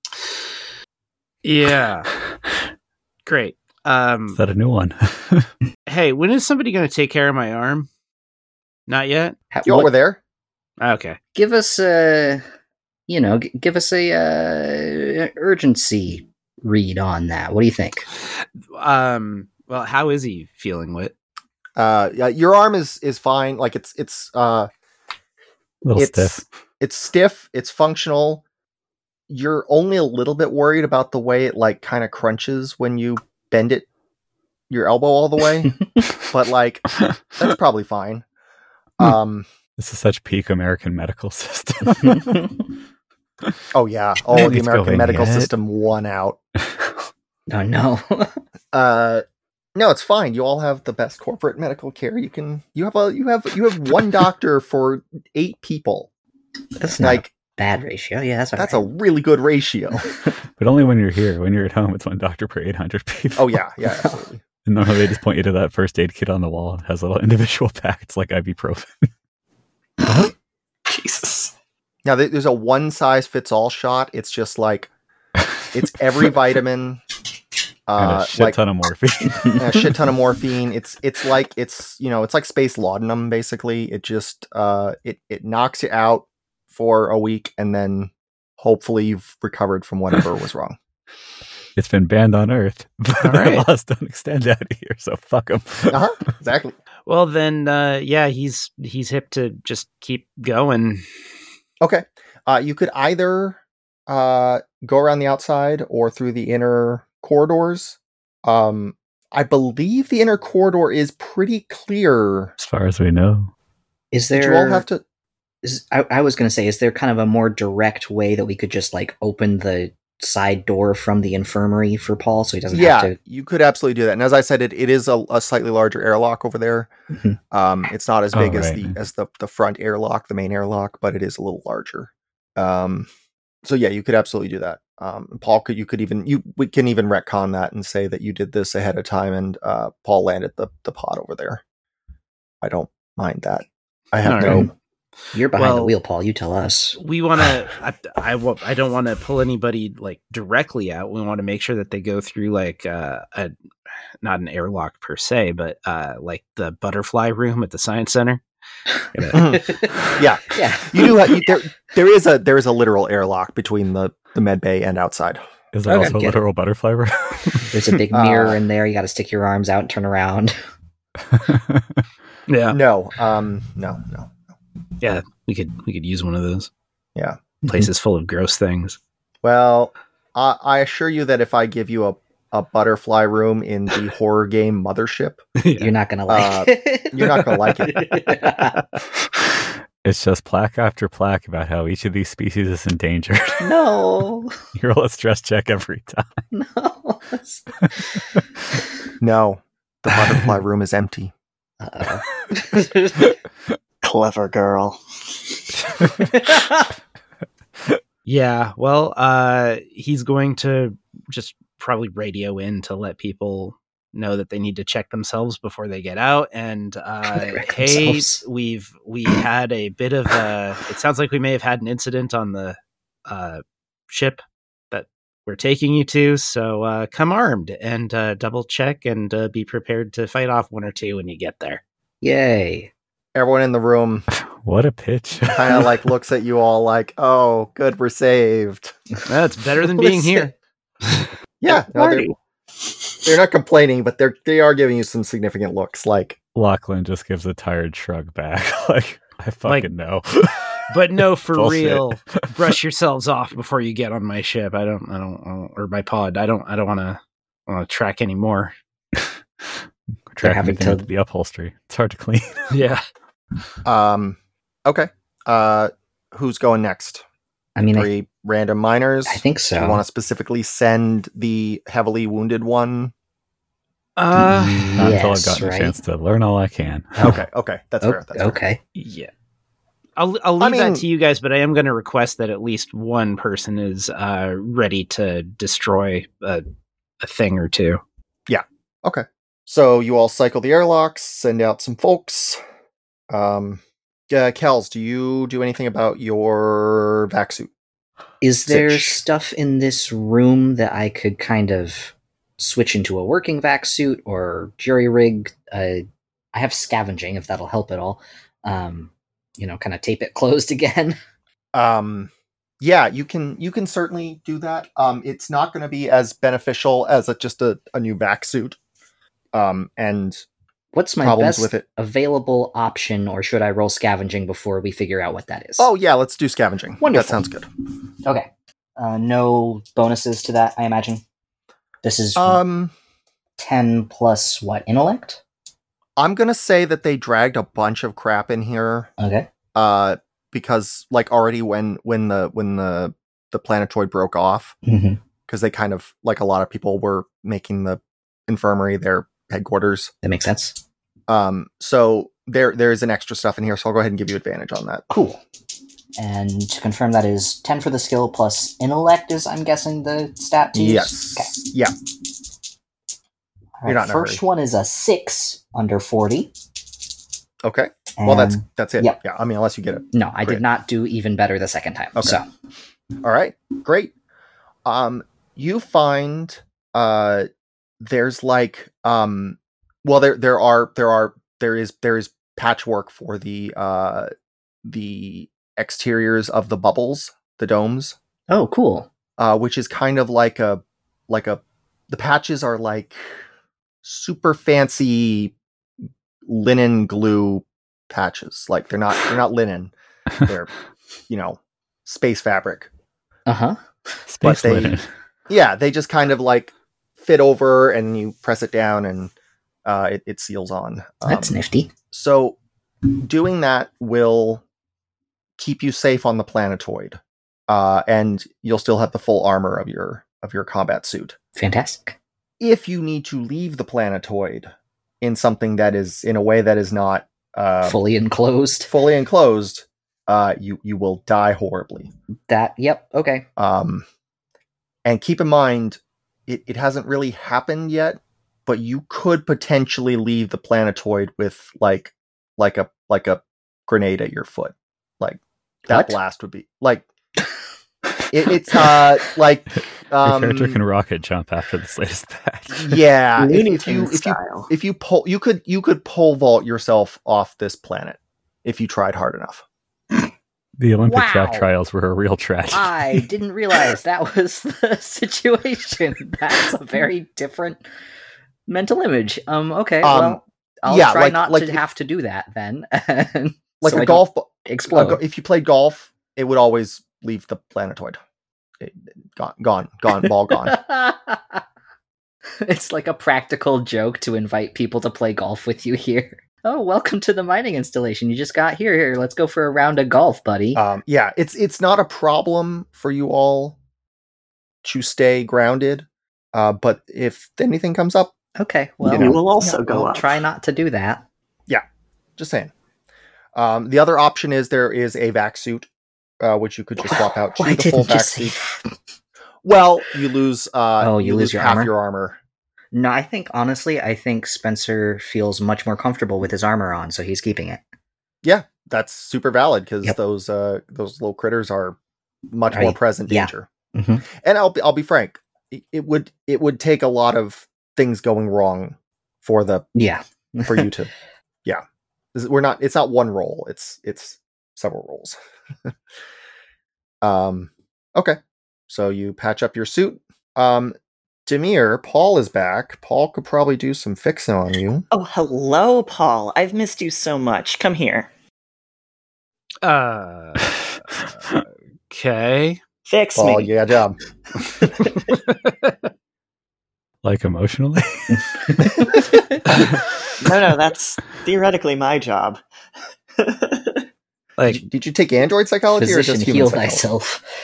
yeah, great. Um, Is that a new one? hey, when is somebody going to take care of my arm? Not yet. Ha- You all what- were there. Okay. give us a, you know, g- give us a uh, urgency read on that. What do you think? Um. Well, how is he feeling? What? Uh, yeah, your arm is is fine. Like it's it's uh A little it's stiff. it's stiff. It's functional. You're only a little bit worried about the way it like kind of crunches when you bend it, your elbow all the way. But like that's probably fine. Um. This is such peak American medical system. Oh yeah. Oh, It's the American going medical yet. system won out. Oh no. Uh, no, it's fine. You all have the best corporate medical care. You can. You have a. You have. You have one doctor for eight people. That's not Like a bad ratio. Yeah, that's all that's a right. really good ratio. But only when you're here. When you're at home, it's one doctor per eight hundred people. Oh yeah, yeah, absolutely. And normally they just point you to that first aid kit on the wall. It has little individual packets like ibuprofen. Jesus. Now there- there's a one size fits all shot. It's just like it's every vitamin, and uh, a shit like ton of morphine. and a shit ton of morphine. It's it's like it's you know it's like space laudanum basically. It just uh it it knocks you out for a week and then hopefully you've recovered from whatever was wrong. It's been banned on Earth, but All right. the laws don't extend out of here, so fuck them. Uh huh. Exactly. Well, then, uh, yeah, he's he's hip to just keep going. Okay. Uh, you could either uh, go around the outside or through the inner corridors. Um, I believe the inner corridor is pretty clear. As far as we know. Is Did there? you all have to? Is, I, I was going to say, is there kind of a more direct way that we could just like open the side door from the infirmary for Paul, so he doesn't Yeah, have to? you could absolutely do that. And as I said, it, it is a, a slightly larger airlock over there. Mhm. Um, it's not as Oh, big as right. the as the the front airlock, the main airlock, but it is a little larger. Um, so yeah, you could absolutely do that. Um, Paul could you could even you we can even retcon that and say that you did this ahead of time, and uh, Paul landed the the pod over there. I don't mind that. I have All no. right. You're behind the Well- wheel, Paul. You tell us. We want to. I, I, wa- I don't want to pull anybody like directly out. We want to make sure that they go through like uh, a not an airlock per se, but uh, like the butterfly room at the science center. Gonna- Yeah, Yeah. you do. Have, you, there, there is a there is a literal airlock between the the med bay and outside. Is there Okay, also a get it. literal butterfly room? There's a big Uh, mirror in there. You got to stick your arms out and turn around. yeah, No, um, no, no. yeah. We could we could use one of those. Yeah. Places full of gross things. Well, I, I assure you that if I give you a, a butterfly room in the horror game Mothership, You're not gonna like Uh, it. you're not gonna like it. It's just plaque after plaque about how each of these species is endangered. No, You roll a stress check every time. no. No, the butterfly room is empty. Uh-oh. Clever girl. Yeah, well, uh, he's going to just probably radio in to let people know that they need to check themselves before they get out. And uh, Check hey, themselves. we've we had a bit of a. It sounds like we may have had an incident on the uh, ship that we're taking you to. So uh, come armed and uh, double check and uh, be prepared to fight off one or two when you get there. Yay. Everyone in the room What a pitch. kind of like looks at you all like, "Oh, good, we're saved." That's better than being here. Yeah, no, they're, they're not complaining, but they're they are giving you some significant looks. Like, Lachlan just gives a tired shrug back. Like, I fucking Like- know. But no, for Bullshit. real, brush yourselves off before you get on my ship. I don't, I don't, I don't or my pod. I don't, I don't want to, want to track anymore. Track having anything to- with the upholstery. It's hard to clean. Yeah. um, okay, uh, who's going next? I mean, I, Three random miners. I think Do so. you want to specifically send the heavily wounded one? Uh, Not until I've yes, gotten right? a chance to learn all I can. Okay, okay, that's Oh, fair. That's fair. okay. yeah. I'll, I'll leave I mean- that to you guys, but I am going to request that at least one person is uh, ready to destroy a, a thing or two. Okay. So you all cycle the airlocks, send out some folks. Um, uh, Kels, do you do anything about your vac suit? Is there Sitch. stuff in this room that I could kind of switch into a working vac suit or jury rig? Uh, I have scavenging, if that'll help at all. Um, you know, kind of tape it closed again. Um, yeah, you can you can certainly do that. Um, it's not going to be as beneficial as a, just a, a new vac suit. Um, and What's my problems best with it. available option, or should I roll scavenging before we figure out what that is? Oh yeah, let's do scavenging. Wonderful. That sounds good. okay. Uh, no bonuses to that, I imagine. This is Um, ten plus what? Intellect? I'm gonna say that they dragged a bunch of crap in here. Okay. Uh, because like already when when the when the the planetoid broke off, Mm-hmm. because they kind of like a lot of people were making the infirmary their headquarters. That makes sense. Um, so there there is an extra stuff in here, so I'll go ahead and give you advantage on that. Cool. And to confirm, that is ten for the skill plus intellect is, I'm guessing, the stat to use? Yes. Okay. Yeah. All You're right, not in a first one is a six under forty. Okay. Well, that's and- that's it. yep. Yeah. I mean, unless you get it. No, I Great. did not do even better the second time. Okay. So, All right. Great. Um, you find uh, there's like um, well, there there are there are there is there is patchwork for the uh the exteriors of the bubbles, the domes, oh, cool. uh, which is kind of like a like a the patches are like super fancy linen glue patches. Like they're not they're not linen. They're you know space fabric. Uh huh. Space they- linen. Yeah, they just kind of like fit over and you press it down and uh, it, it seals on. That's Um, nifty. So doing that will keep you safe on the planetoid, uh, and you'll still have the full armor of your of your combat suit. Fantastic. If you need to leave the planetoid in something that is in a way that is not uh, Fully enclosed. fully enclosed, uh, you you will die horribly. That, yep, okay. Um, and keep in mind, it, it hasn't really happened yet, but you could potentially leave the planetoid with like like a like a grenade at your foot. Like that What? blast would be like it, it's uh like Your um character can rocket jump after this latest patch. yeah if, Looney if you Tunes if you style. if you pull you could you could pole vault yourself off this planet if you tried hard enough. The Olympic Wow. track trials were a real tragedy. I didn't realize that was the situation. That's a very different mental image. Um, okay, Um, well, I'll yeah, try like- not like to if- have to do that then. Like So I a don't golf ball. Uh, explode. go- if you played golf, it would always leave the planetoid. It- gone, gone, gone, ball gone. It's like a practical joke to invite people to play golf with you here. Oh, welcome to the mining installation. You just got here. Here, let's go for a round of golf, buddy. Um, yeah, it's it's not a problem for you all to stay grounded. Uh, but if anything comes up, okay, well, you know, we will also yeah, go we'll up. try not to do that. just saying. Um, the other option is there is a vac suit, uh, which you could just swap out to Why the full didn't you vac say suit. Well, you lose. Uh, Oh, you lose your half armor? your armor. No, I think honestly, I think Spencer feels much more comfortable with his armor on, so he's keeping it. Yeah, that's super valid because Yep. those uh, those little critters are much Right. more present Yeah. danger. Mhm. And I'll be I'll be frank, it, it would it would take a lot of things going wrong for the Yeah. for you to, yeah. This is- We're not. It's not one roll. It's it's several rolls. um. Okay. So you patch up your suit. Um. Demir, Paul is back. Paul could probably do some fixing on you. Oh, hello, Paul. I've missed you so much. Come here. Uh, okay. Fix Paul, me. you got a job. Like emotionally? No, no, that's theoretically my job. Like, Did you, did you take android psychology Physician, or just human heal psychology? thyself.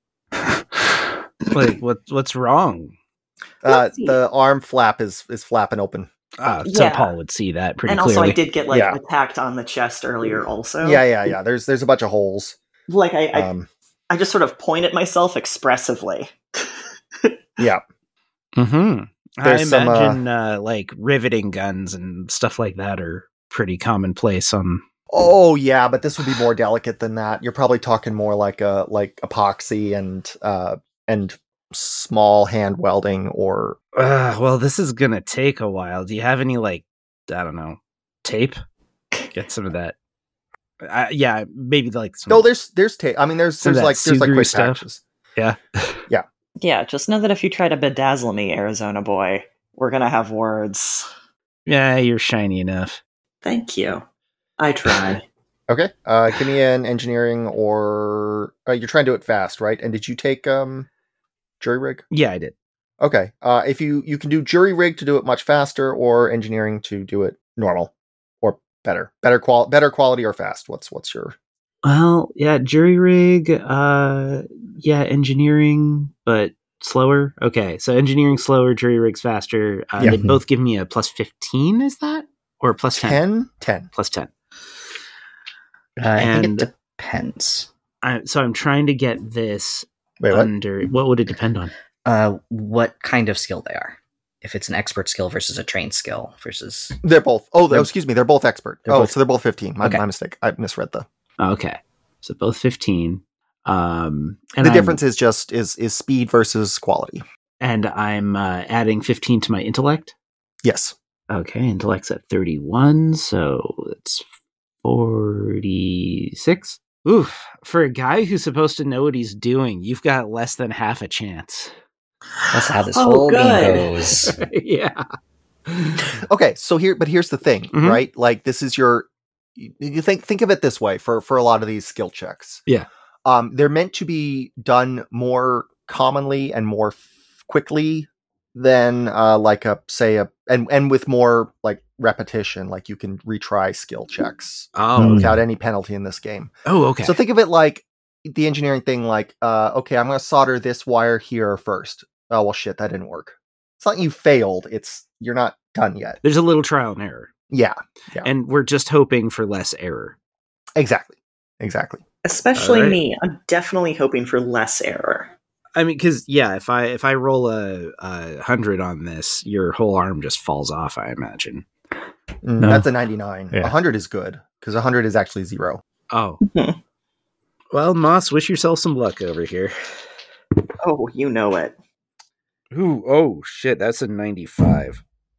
like what? What's wrong? Uh, Let's see. the arm flap is is flapping open. Ah, so Yeah. Paul would see that pretty And also, clearly. I did get like Yeah. attacked on the chest earlier. Also, Yeah, yeah, yeah. There's there's a bunch of holes. Like I, I, Um, I just sort of point at myself expressively. yeah. Mm-hmm. I There's some, uh, imagine uh, like riveting guns and stuff like that are pretty commonplace on. Oh yeah, but this would be more delicate than that. You're probably talking more like a like epoxy and uh and small hand welding or Uh, well, this is gonna take a while. Do you have any like I don't know tape? Get some of that. Uh, yeah, maybe like some. no. There's there's tape. I mean, there's Some of there's that like there's like Sugru quick stuff. patches. yeah. Yeah, just know that if you try to bedazzle me, Arizona boy, we're gonna have words. Yeah, you're shiny enough. Thank you. I try. Okay. Uh, give me an engineering or uh, you're trying to do it fast, right? And did you take um jury rig? Yeah, I did. Okay. Uh, if you you can do jury rig to do it much faster, or engineering to do it normal or better, better qual better quality or fast. What's what's your Well, yeah, jury rig, uh yeah, engineering, but slower. Okay, so engineering slower, jury rig's faster. Uh, Yeah. They both give me a plus fifteen, is that? Or plus ten? ten? ten. Plus ten. Uh, I think And- it depends. I, so I'm trying to get this Wait, what? under... What would it depend on? Uh, what kind of skill they are? If it's an expert skill versus a trained skill versus They're both. Oh, They're- excuse me. They're both expert. They're oh, both- so they're both fifteen. My, Okay. my mistake. I misread the. Oh, okay, so both fifteen. Um, and the I'm, difference is just is is speed versus quality. And I'm uh, adding fifteen to my intellect. Yes. Okay, intellect's at thirty-one, so it's forty-six. Oof, for a guy who's supposed to know what he's doing, you've got less than half a chance. that's how this Oh, whole game good. goes. yeah. Okay. So here, but here's the thing, Mhm. right? Like this is your. You you think think of it this way for for a lot of these skill checks. Yeah. Um, they're meant to be done more commonly and more f- quickly than uh like a say a and and with more like repetition. Like you can retry skill checks uh, Oh, without any penalty in this game. oh, okay. So think of it like the engineering thing, like, uh, okay, I'm going to solder this wire here first. Oh, well, shit, that didn't work. It's not you failed. It's you're not done yet. There's a little trial and error, Yeah, yeah. and we're just hoping for less error. exactly. Exactly. Especially Alright. me. I'm definitely hoping for less error. I mean, because yeah, if I if I roll a, a hundred on this, your whole arm just falls off. I imagine. Mm, No. That's a ninety-nine. Yeah. one hundred is good because one hundred is actually zero. Oh. Mhm. Well, Moss, wish yourself some luck over here. Oh, you know it. Ooh, oh shit, that's a ninety-five.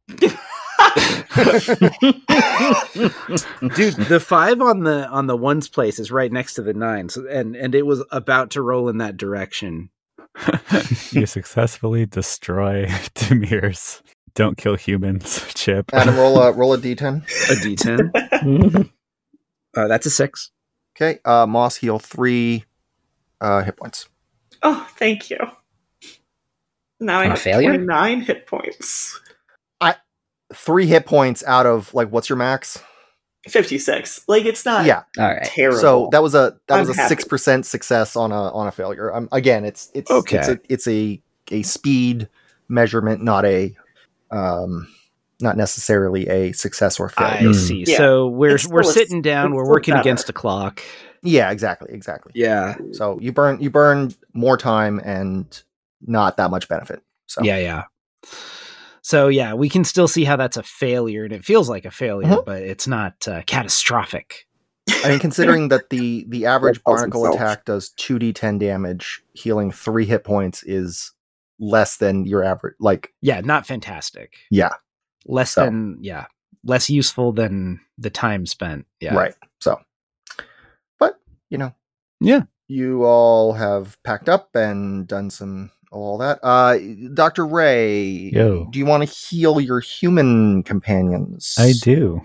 Dude, the five on the on the ones place is right next to the nine, so, and and it was about to roll in that direction. You successfully destroy Demir's "Don't Kill Humans" chip. Adam, roll a roll a d ten. A D ten. uh, that's a six. Okay. Uh, Moss heal three uh, hit points. Oh, thank you. Now I On a have failure? twenty-nine hit points. Three hit points out of like what's your max? fifty-six. Like, it's not Yeah. All right. terrible. So that was a that I'm was a happy. six percent success on a on a failure. Um, again, it's it's Okay. it's a it's a a speed measurement, not a um not necessarily a success or I failure. see. Yeah. So we're It's we're still a- sitting down. it's We're still working better. against a clock. Yeah, exactly, exactly. Yeah. So you burn you burn more time and not that much benefit. So Yeah, yeah. So yeah, we can still see how that's a failure, and it feels like a failure, Mhm. but it's not uh, catastrophic. I mean, considering that the the average That tells barnacle itself. attack does two d ten damage, healing three hit points is less than your average. Like, Yeah, not fantastic. yeah, Less So. than yeah, less useful than the time spent. Yeah, right. So, but you know, Yeah. you all have packed up and done some all that. Uh, Doctor Ray, Yo. do you want to heal your human companions? I do.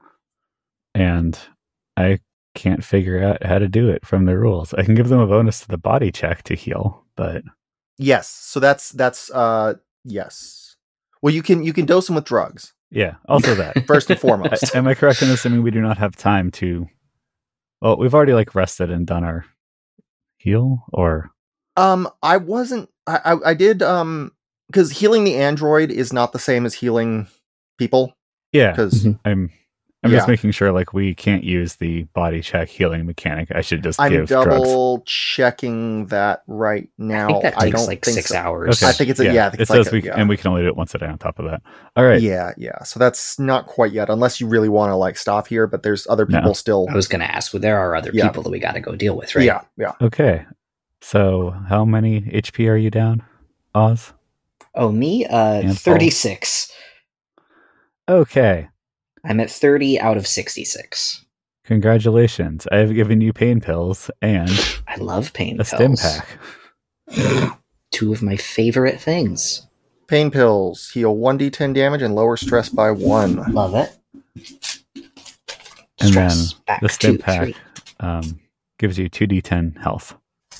And I can't figure out how to do it from the rules. I can give them a bonus to the body check to heal, but Yes. So that's that's uh yes. Well, you can you can dose them with drugs yeah, also that. first and I- foremost. Am I correct in assuming we do not have time to? Well, we've already like rested and done our heal, or Um, I wasn't. I I, I did. Um, because healing the android is not the same as healing people. yeah, Because Mhm. I'm. I'm Yeah. just making sure like we can't use the body check healing mechanic. I should just I'm give drugs. double checking that right now. I think that takes don't like think six so. hours. I think it's a- yeah, I think it it's like says a- we yeah. and we can only do it once a day on top of that. All right. Yeah, yeah. So that's not quite yet, unless you really want to like stop here. But there's other No. people still. I was going to ask, well, there are other Yeah. people that we got to go deal with, right? Yeah, yeah. Okay. So how many H P are you down, Oz? Oh, me? Uh, And Paul. thirty-six. Okay. I'm at thirty out of sixty-six. Congratulations. I have given you pain pills and I love pain a stim pills. pack. Two of my favorite things. Pain pills heal one d ten damage and lower stress by one. Love it. And then Stress back the stim to pack three. um, gives you two d ten health.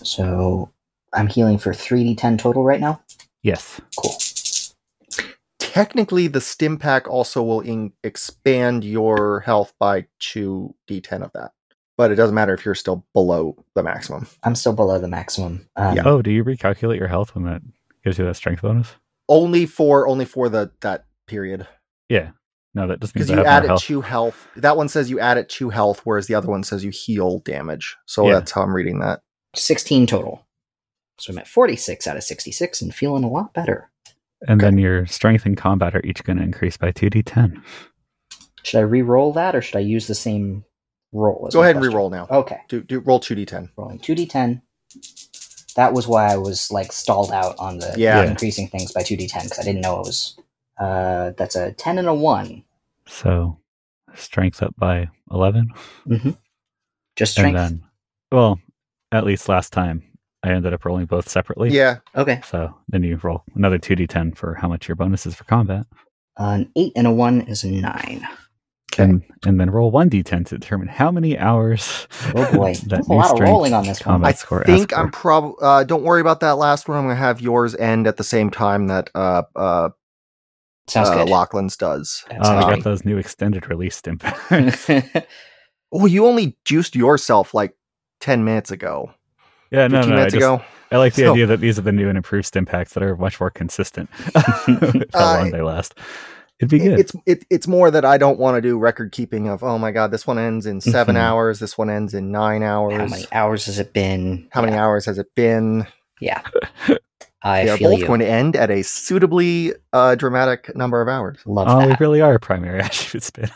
So I'm healing for three d ten total right now. Yes. Cool. Technically, the stim pack also will in- expand your health by two d ten of that, but it doesn't matter if you're still below the maximum. I'm still below the maximum. Um, Yeah. Oh, do you recalculate your health when that gives you that strength bonus? Only for only for the that period, Yeah. No, that just means because I you have add more it health. to health. That one says you add it to health, whereas the other one says you heal damage. So Yeah. that's how I'm reading that. sixteen total. So I'm at forty-six out of sixty-six and feeling a lot better. And Okay. then your strength and combat are each going to increase by two d ten. Should I re-roll that or should I use the same roll? is Go my ahead and question. re-roll now. Okay. Do do roll two d ten. Rolling two d ten. That was why I was like stalled out on the Yeah. increasing things by two d ten because I didn't know it was. Uh, that's a ten and a one. So strength up by eleven. Mm-hmm. Just And strength. then, well, at least last time, I ended up rolling both separately. Yeah, Okay. So then you roll another two d ten for how much your bonus is for combat. An eight and a one is a nine. Okay. And, and then roll one d ten to determine how many hours Oh boy, that That's a new lot of strength rolling on this one. combat I score think asks I'm for. probably. Uh, don't worry about that last one. I'm going to have yours end at the same time that uh uh, Sounds uh good. Lachlan's does. That's Oh, I got fine. those new extended release stim packs. Oh, you only juiced yourself like ten minutes ago. Yeah, no, Fifteen no. I, minutes just, ago. I like the So- idea that these are the new and improved stim packs that are much more consistent. with how Uh, long they last. It'd be It- good. It's it, it's more that I don't want to do record keeping of. Oh my god, this one ends in seven Mhm. hours. This one ends in nine hours. How many hours has it been? How many Yeah. hours has it been? Yeah. I They are feel both you. going to end at a suitably uh, dramatic number of hours. Love Oh, we that. really are a primary attribute spin.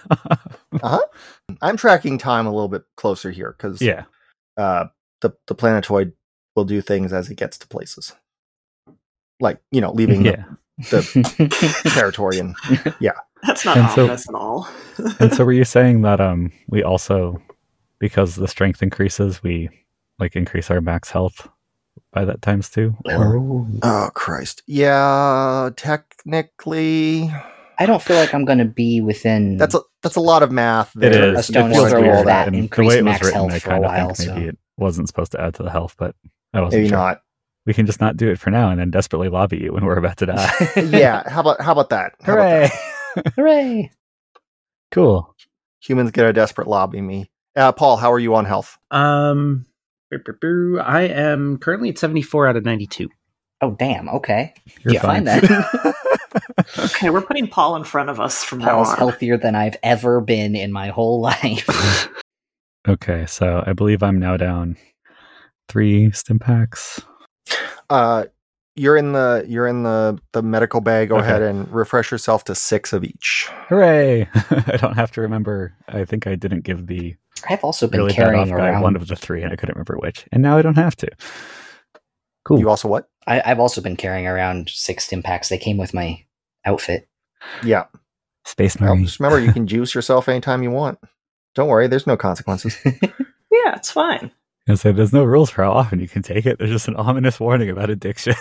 I'm tracking time a little bit closer here because yeah. uh, the the planetoid will do things as it gets to places, like you know, leaving Yeah. the territory and That's not And so- ominous at all. And so were you saying that um we also, because the strength increases, we like increase our max health by that times two? Or Oh. oh Christ, yeah, technically I don't feel like I'm going to be within. that's a that's a lot of math. it there. is. A stone's it feels throw weird of that and the increased way it was max written, health I for a kind of while, think maybe so- it wasn't supposed to add to the health, but I wasn't Maybe sure. not. We can just not do it for now and then desperately lobby you when we're about to die. Yeah, how about how about that? How about that? Hooray! Hooray! Cool. Humans get a desperate lobby me. Uh, Paul, how are you on health? Um, boo, boo, boo. I am currently at seventy-four out of ninety-two. Oh, damn. Okay. You're Yeah, fine. fine then. Okay, we're putting Paul in front of us from now Paul's on. healthier than I've ever been in my whole life. Okay, so I believe I'm now down three stim packs. Uh, you're in the you're in the the medical bay. Go Okay. ahead and refresh yourself to six of each. Hooray! I don't have to remember. I think I didn't give the I've also been really bad off carrying guy around. one of the three, and I couldn't remember which. And now I don't have to. Cool. You also what? I, I've also been carrying around six stim packs. They came with my outfit. Yeah. Space Oh, Marine. just remember, you can juice yourself anytime you want. Don't worry, there's no consequences. Yeah, it's fine. I said there's no rules for how often you can take it. There's just an ominous warning about addiction.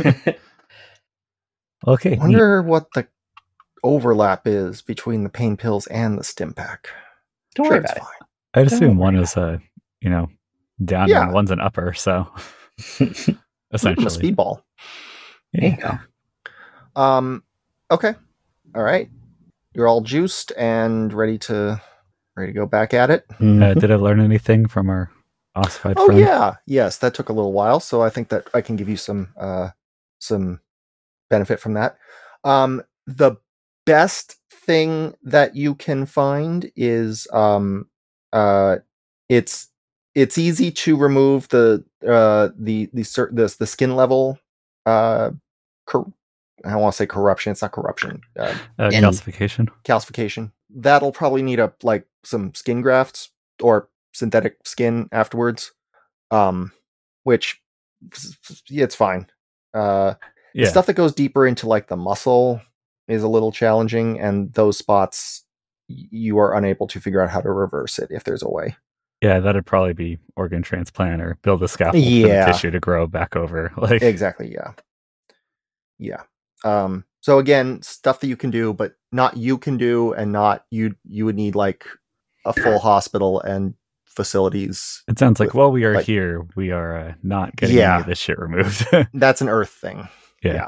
Okay. I neat. wonder what the overlap is between the pain pills and the stim pack. Don't Sure, worry it's about fine. I'd assume Don't one worry is a, you know, down Yeah. and one's an upper, so it. Mm, a essentially. speedball. There you go. Um. Okay. All right. You're all juiced and ready to ready to go back at it. Uh, Mhm. did I learn anything from our ossified Oh friend? yeah, yes. That took a little while, so I think that I can give you some uh some benefit from that. Um, the best thing that you can find is um uh it's it's easy to remove the uh the the cer- the, the skin level uh cor- I don't want to say corruption. It's not corruption. Uh, Uh, And- calcification. calcification. That'll probably need a like some skin grafts or synthetic skin afterwards. Um, which yeah, it's fine. Uh, Yeah. the stuff that goes deeper into like the muscle is a little challenging, and those spots y- you are unable to figure out how to reverse it if there's a way. Yeah, that'd probably be organ transplant or build a scaffold Yeah. for the tissue to grow back over. Like, Exactly. Yeah. Yeah. Um, so again, stuff that you can do, but not you can do, and not you. You would need like a full hospital and facilities. it sounds like with, while we are like- here, we are uh, not getting Yeah. any of this shit removed. That's an Earth thing. Yeah.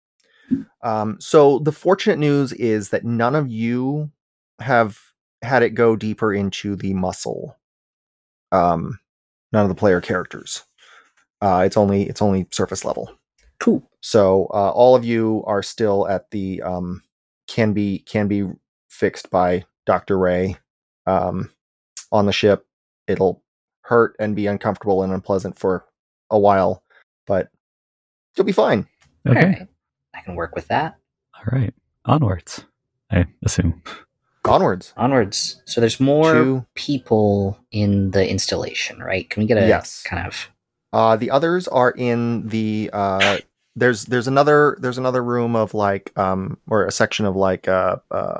Um, so the fortunate news is that none of you have had it go deeper into the muscle. Um, none of the player characters. Uh, it's only it's only surface level. Cool. So uh, all of you are still at the um, can be can be fixed by Doctor Ray um, on the ship. It'll hurt and be uncomfortable and unpleasant for a while, but you'll be fine. Okay. All right. I can work with that. All right. Onwards, I assume. Onwards. Onwards. So there's more To- people in the installation, right? Can we get a Yes. kind of Uh, the others are in the uh, there's there's another there's another room of like um or a section of like uh, uh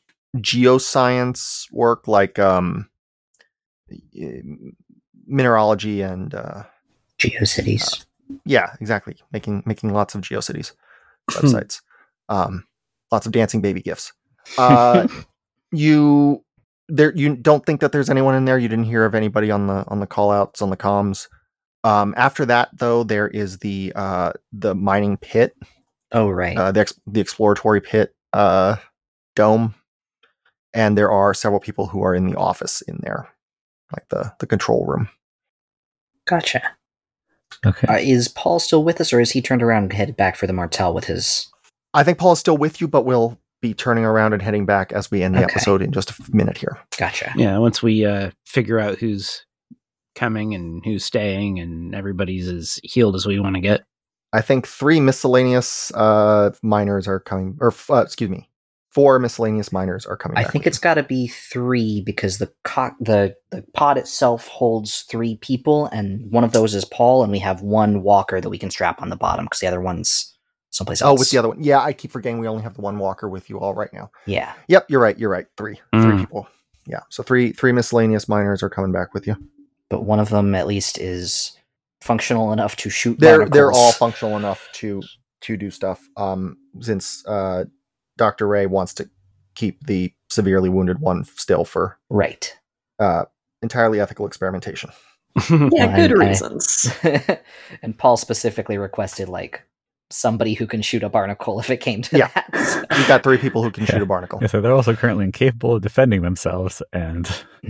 geoscience work, like um eh, mineralogy and uh, GeoCities? yeah, exactly, making making lots of GeoCities websites, um, lots of dancing baby gifs. Uh, you there you don't think that there's anyone in there. You didn't hear of anybody on the on the call outs on the comms. Um, after that, though, there is the uh, the mining pit, Oh, right. uh, the ex- the exploratory pit uh, dome, and there are several people who are in the office in there, like the the control room. Gotcha. Okay. Uh, is Paul still with us, or is he turned around and headed back for the Martel with his... I think Paul is still with you, but we'll be turning around and heading back as we end the Okay. episode in just a f- minute here. Gotcha. Yeah, once we uh, figure out who's coming and who's staying, and everybody's as healed as we want to get. I think three miscellaneous uh, miners are coming, or uh, excuse me, four miscellaneous miners are coming. I back think with it's got to be three because the co- the the pod itself holds three people, and one of those is Paul, and we have one walker that we can strap on the bottom because the other one's someplace you. else. Oh, with the other one, yeah, I keep forgetting we only have the one walker with you all right now. Yeah. Yep, you're right. You're right. Three, three Mm. people. Yeah, so three three miscellaneous miners are coming back with you. But one of them at least is functional enough to shoot. They're barnacles. they're all functional enough to to do stuff. Um, since uh, Doctor Ray wants to keep the severely wounded one still for right. uh, entirely ethical experimentation. Yeah, Well, good and I- reasons. And Paul specifically requested like somebody who can shoot a barnacle if it came to Yeah. that. You've got three people who can Yeah. shoot a barnacle. Yeah, so they're also currently incapable of defending themselves, and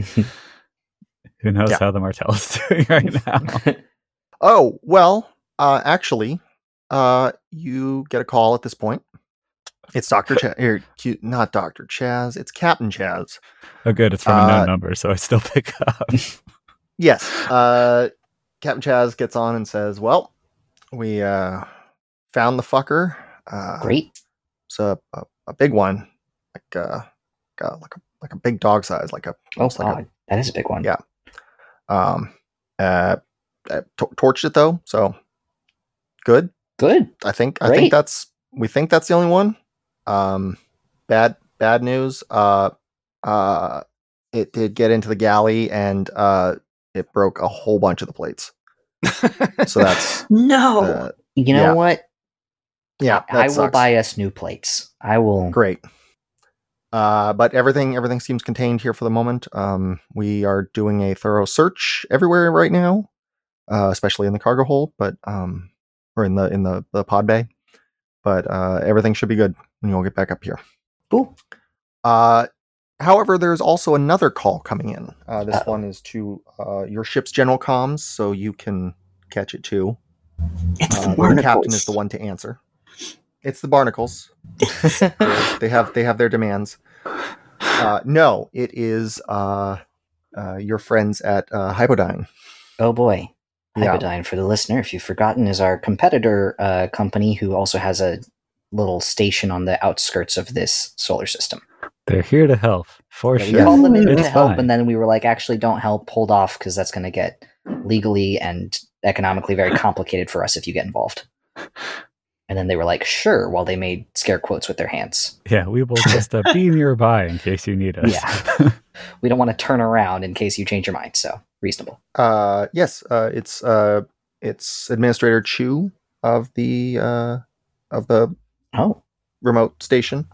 who knows Yeah. how the Martel is doing right now. Oh, well, uh, actually, uh, you get a call at this point. It's Doctor Chaz. Or, Q- not Doctor Chaz. It's Captain Chaz. Oh, good. It's from a Uh, known number, so I still pick up. Yes. Uh, Captain Chaz gets on and says, "Well, we uh, found the fucker. Uh, Great. It's a, a, a big one, like uh, uh, like a like a big dog size, like a Oh, almost like God. That is a big one. Yeah. um, uh, uh, to- torched it though, so good. Good. I think I Great. think that's we think that's the only one. Um, bad bad news. Uh, uh, it did get into the galley and uh, it broke a whole bunch of the plates. So that's No. uh, You know Yeah. what? yeah. I, that I will sucks. buy us new plates. I will. Great. Uh, but everything everything seems contained here for the moment. Um, we are doing a thorough search everywhere right now, uh, especially in the cargo hold, but um, or in the in the, the pod bay. But uh, everything should be good when you'll get back up here. Cool. Uh, however, there's also another call coming in. Uh, this Uh-oh. one is to uh, your ship's general comms, so you can catch it too. It's Uh, the the barnacles. captain is the one to answer. It's the barnacles. They- they have they have their demands. Uh, no, it is uh, uh, your friends at uh, Hypodyne. Oh boy. Yeah. Hypodyne, for the listener, if you've forgotten, is our competitor uh, company who also has a little station on the outskirts of this solar system. They're here to help, for Yeah, we sure. called them in It's to help, fine. and then we were like, actually, don't help, hold off, because that's going to get legally and economically very complicated for us if you get involved. And then they were like, sure, while they made scare quotes with their hands. Yeah, we will just uh, be nearby in case you need us. Yeah. We don't want to turn around in case you change your mind, so reasonable. Uh, yes, uh, it's uh, it's Administrator Chu of the uh, of the Oh, remote station.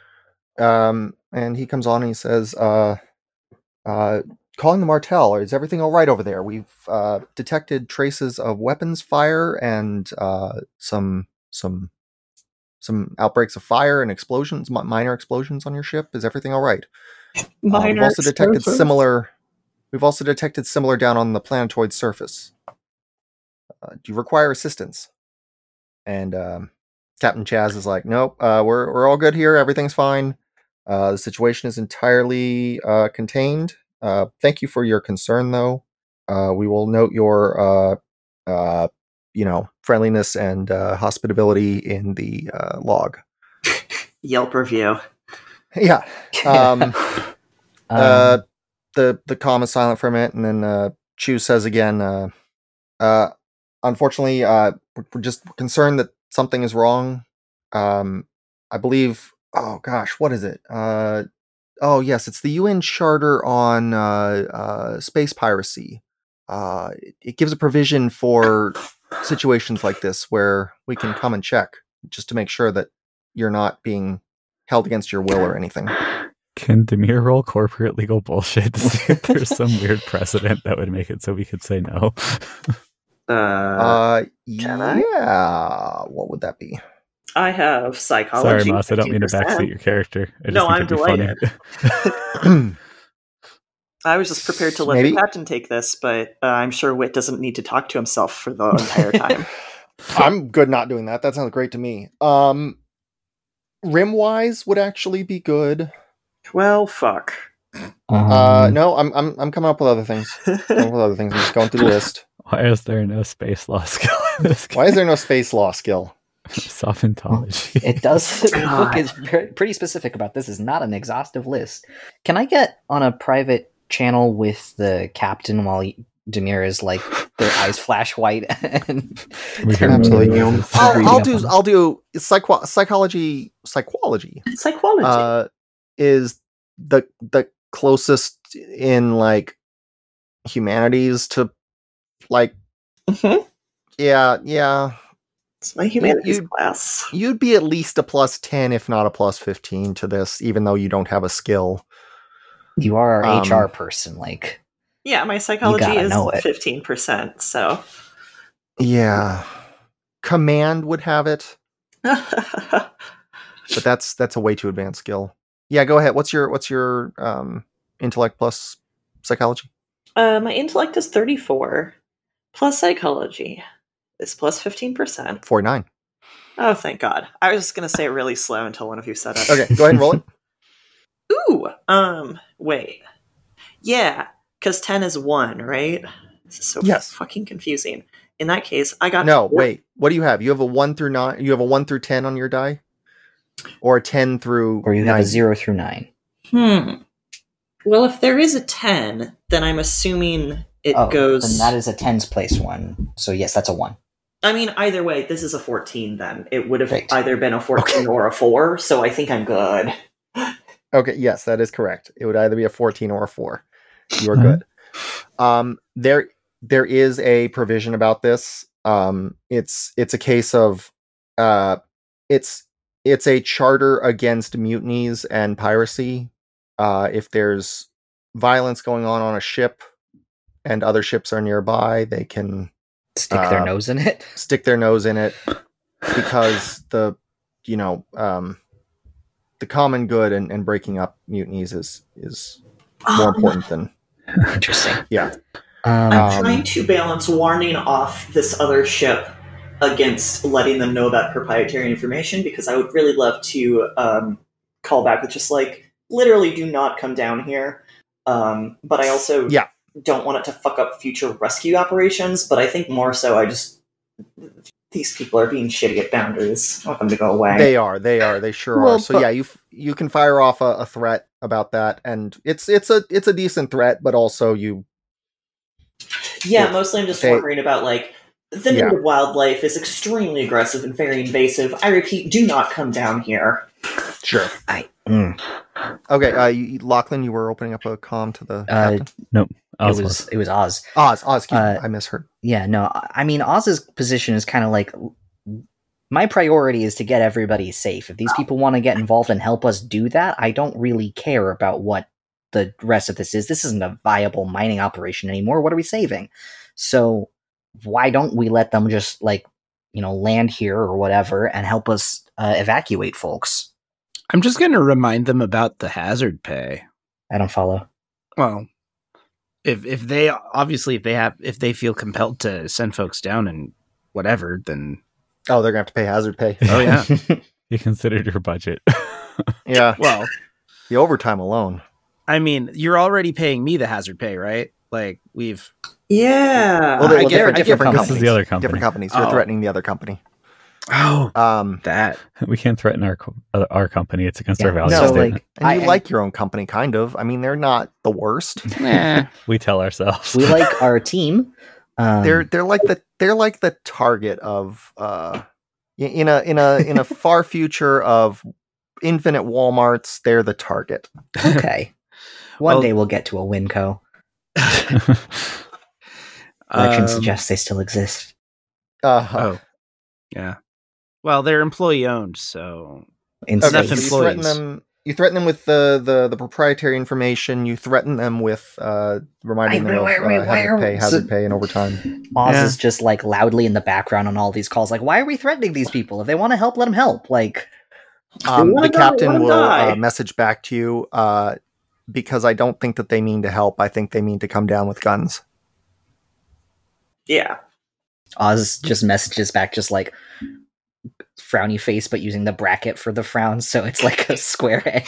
Um, and he comes on and he says, uh, uh, calling the Martel, is everything all right over there? We've uh, detected traces of weapons fire and uh, some some some outbreaks of fire and explosions, mi- minor explosions on your ship. Is everything all right? Uh, we've Minor also detected explosives. similar. We've also detected similar down on the planetoid surface. Uh, do you require assistance? And um, Captain Chaz is like, nope, uh, we're we're all good here. Everything's fine. Uh, the situation is entirely uh, contained. Uh, thank you for your concern, though. Uh, we will note your, uh, uh, you know, friendliness and uh, hospitability in the uh, log. Yelp review. Yeah. Um, um, uh, the the comm is silent for a minute, and then uh, Chu says again, uh, uh, unfortunately, uh, we're we're just concerned that something is wrong. Um, I believe, oh gosh, what is it? Uh, oh yes, it's the U N Charter on uh, uh, space piracy. Uh, it, it gives a provision for situations like this where we can come and check just to make sure that you're not being held against your will or anything. Can Demir roll corporate legal bullshit to see if there's some weird precedent that would make it so we could say no? Uh, Uh, can I? yeah. What would that be? I have psychology. Sorry, Moss, I don't mean to fifteen percent. backseat your character. I just No, think I'm it'd be delighted. funny. I was just prepared to let Maybe. the captain take this, but uh, I'm sure Wit doesn't need to talk to himself for the entire time. I'm good not doing that. That sounds great to me. Um, rim-wise would actually be good. Well, fuck. Uh, um, no, I'm I'm I'm coming up with other things. Coming up with other things. I'm just going through the list. Why is there no space law skill in this Why is there no space law skill? Sophentology. It does. The book God. is very, pretty specific about this. Is not an exhaustive list. Can I get on a private channel with the captain while he, Demir is like their eyes flash white and We they're can Absolutely. reading remove I'll, reading I'll up do on- I'll do psycho- psychology psychology Psychology. uh is the the closest in like humanities to like Mhm. yeah yeah It's my humanities you- class. you'd be at least a plus ten if not a plus fifteen to this even though you don't have a skill. You are our Um, H R person, like Yeah, my psychology gotta is know it. fifteen percent, so. Yeah, command would have it, but that's that's a way too advanced skill. Yeah, go ahead. What's your what's your um intellect plus psychology? uh, my intellect is thirty-four, plus psychology is plus fifteen percent. forty-nine. Oh, thank God. I was just going to say it really slow until one of you said it. Okay, go ahead and roll it. Ooh, um, wait. Yeah, because ten is one, right? This is so Yes. fucking confusing. In that case, I got... No, four- wait. What do you have? You have a one through nine. You have a one through ten on your die, or a ten through, Or you have nine? a zero through nine. Hmm. Well, if there is a ten, then I'm assuming it oh, goes... then that is a tens place one. So yes, that's a one. I mean, either way, this is a fourteen then. It would have Right. either been a fourteen Okay. or a four, so I think I'm good. Okay, yes, that is correct. It would either be a fourteen or a four. You are Mhm. good. Um, there, there is a provision about this. Um, it's it's a case of, uh, it's it's a charter against mutinies and piracy. Uh, if there's violence going on on a ship, and other ships are nearby, they can Stick their Uh, nose in it. stick their nose in it because the, you know, um, the common good and, and breaking up mutinies is is more Um, important than Interesting. yeah. Um, I'm Um, trying to balance warning off this other ship against letting them know about proprietary information, because I would really love to um, call back with just like, literally do not come down here. Um, but I also Yeah. don't want it to fuck up future rescue operations, but I think more so I just... These people are being shitty at boundaries. I want them to go away. They are, they are, they sure Well, are. So but- yeah, you f- you can fire off a, a threat about that, and it's it's a it's a decent threat, but also you Yeah, Yeah. mostly I'm just They- wondering about, like, the Yeah. native wildlife is extremely aggressive and very invasive. I repeat, do not come down here. sure. I, mm, Okay, uh, you, Lachlan, you were opening up a comm to the Uh, captain. Oz it was. was it was Oz. Oz, Oz, excuse uh, me, I misheard. Yeah, no, I mean Oz's position is kind of like my priority is to get everybody safe. If these people want to get involved and help us do that, I don't really care about what the rest of this is. This isn't a viable mining operation anymore. What are we saving? So why don't we let them just like, you know, land here or whatever and help us uh, evacuate folks? I'm just going to remind them about the hazard pay. I don't follow. Well, if if they obviously if they have if they feel compelled to send folks down and whatever, then Oh, they're gonna have to pay hazard pay. oh yeah. You considered your budget. Yeah, Well, the overtime alone. I mean, you're already paying me the hazard pay, right? Like we've Yeah. Well, they're, I well, get- different, I get different companies. companies. This is the other company. Different companies. You're Oh. threatening the other company. oh Um, that We can't threaten our co- uh, our company. It's against Yeah, our value no, so statement. like and you I- like your own company, kind of. I mean, they're not the worst. eh. We tell ourselves. we like our team. Um, they're they're like the they're like the target of uh in a in a in a far future of infinite Walmarts. They're the target. okay. One Well- day we'll get to a Winco. Legend Um, suggests they still exist. Uh, Oh, yeah. Well, they're employee owned, so In okay, enough so space. you threaten employees. them. You threaten them with the, the, the proprietary information. You threaten them with uh, reminding I- them of wait, uh, wait, hazard where- pay, so- hazard pay, and overtime. Oz Yeah. is just like loudly in the background on all these calls. Like, why are we threatening these people? If they want to help, let them help. Like, Um, wanna the die, let captain 'em will die. uh, message back to you uh, because I don't think that they mean to help. I think they mean to come down with guns. Yeah. Oz just messages back, just like frowny face, but using the bracket for the frown, so it's like a square A.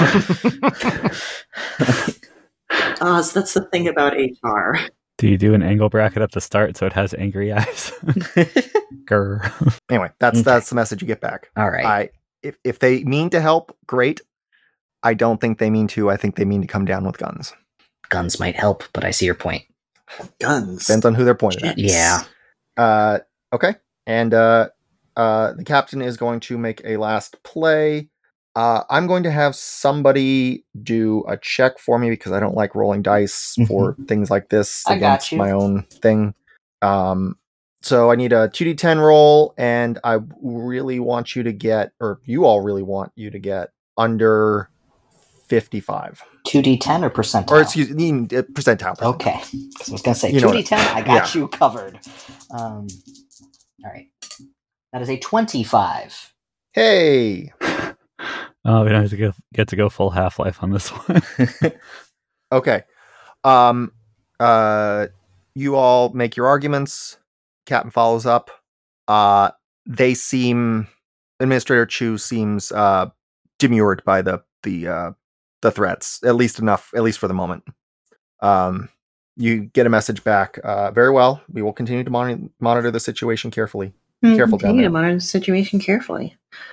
Uh, so that's the thing about H R. Do you do an angle bracket at the start so it has angry eyes? Grr. Anyway, that's Okay. that's the message you get back. All right. I if if they mean to help, great. I don't think they mean to. I think they mean to come down with guns. Guns might help, but I see your point. Guns. Depends on who they're pointed at. Yeah. Uh, okay, and uh, uh, the captain is going to make a last play. Uh, I'm going to have somebody do a check for me because I don't like rolling dice for things like this I got against you. my own thing. Um, so I need a two d ten roll, and I really want you to get, or you all really want you to get under fifty-five, two d ten or percentile? or excuse me, uh, percentile. Okay. 'Cause I was going to say You know two d ten, I got yeah. you covered. Um, all right. That is a twenty-five. Hey. Oh, we don't have to go, get to go full Half Life on this one. Okay. Um uh you all make your arguments. Captain follows up. Uh they seem Administrator Chu seems uh, demurred by the the uh, the threats, at least enough, at least for the moment. Um, you get a message back. Uh, very well. We will continue to mon- monitor the situation carefully. Be careful down Continue there. to monitor the situation carefully.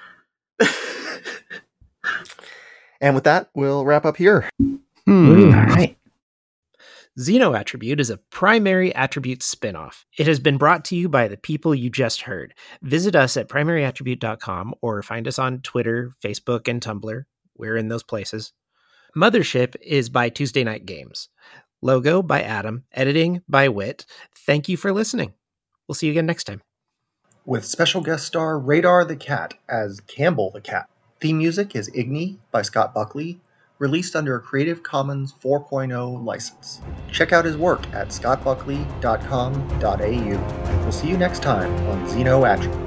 And with that, we'll wrap up here. Hmm. All right. Xeno Attribute is a primary attribute spinoff. It has been brought to you by the people you just heard. Visit us at primary attribute dot com or find us on Twitter, Facebook, and Tumblr. We're in those places. Mothership is by Tuesday Night Games. Logo by Adam. Editing by Wit. Thank you for listening. We'll see you again next time. With special guest star Radar the Cat as Campbell the Cat. Theme music is Igni by Scott Buckley, released under a Creative Commons four point oh license. Check out his work at scott buckley dot com dot a u. We'll see you next time on Xeno Attribute.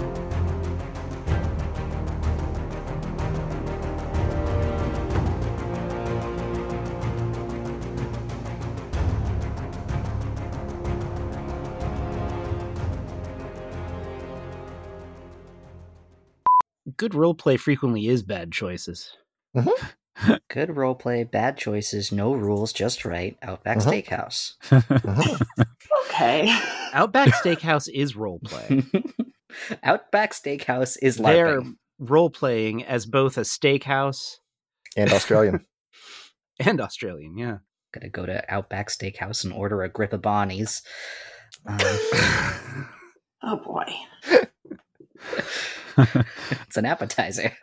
Good roleplay frequently is bad choices. Mm-hmm. Good roleplay, bad choices, no rules, just right. Outback Uh-huh. Steakhouse. Mm-hmm. Okay. Outback Steakhouse is roleplay. Outback Steakhouse is They're LARPing. role-playing as both a steakhouse And Australian. and Australian, yeah. Gonna go to Outback Steakhouse and order a grip of Bonnies. Um, Oh boy. it's an appetizer.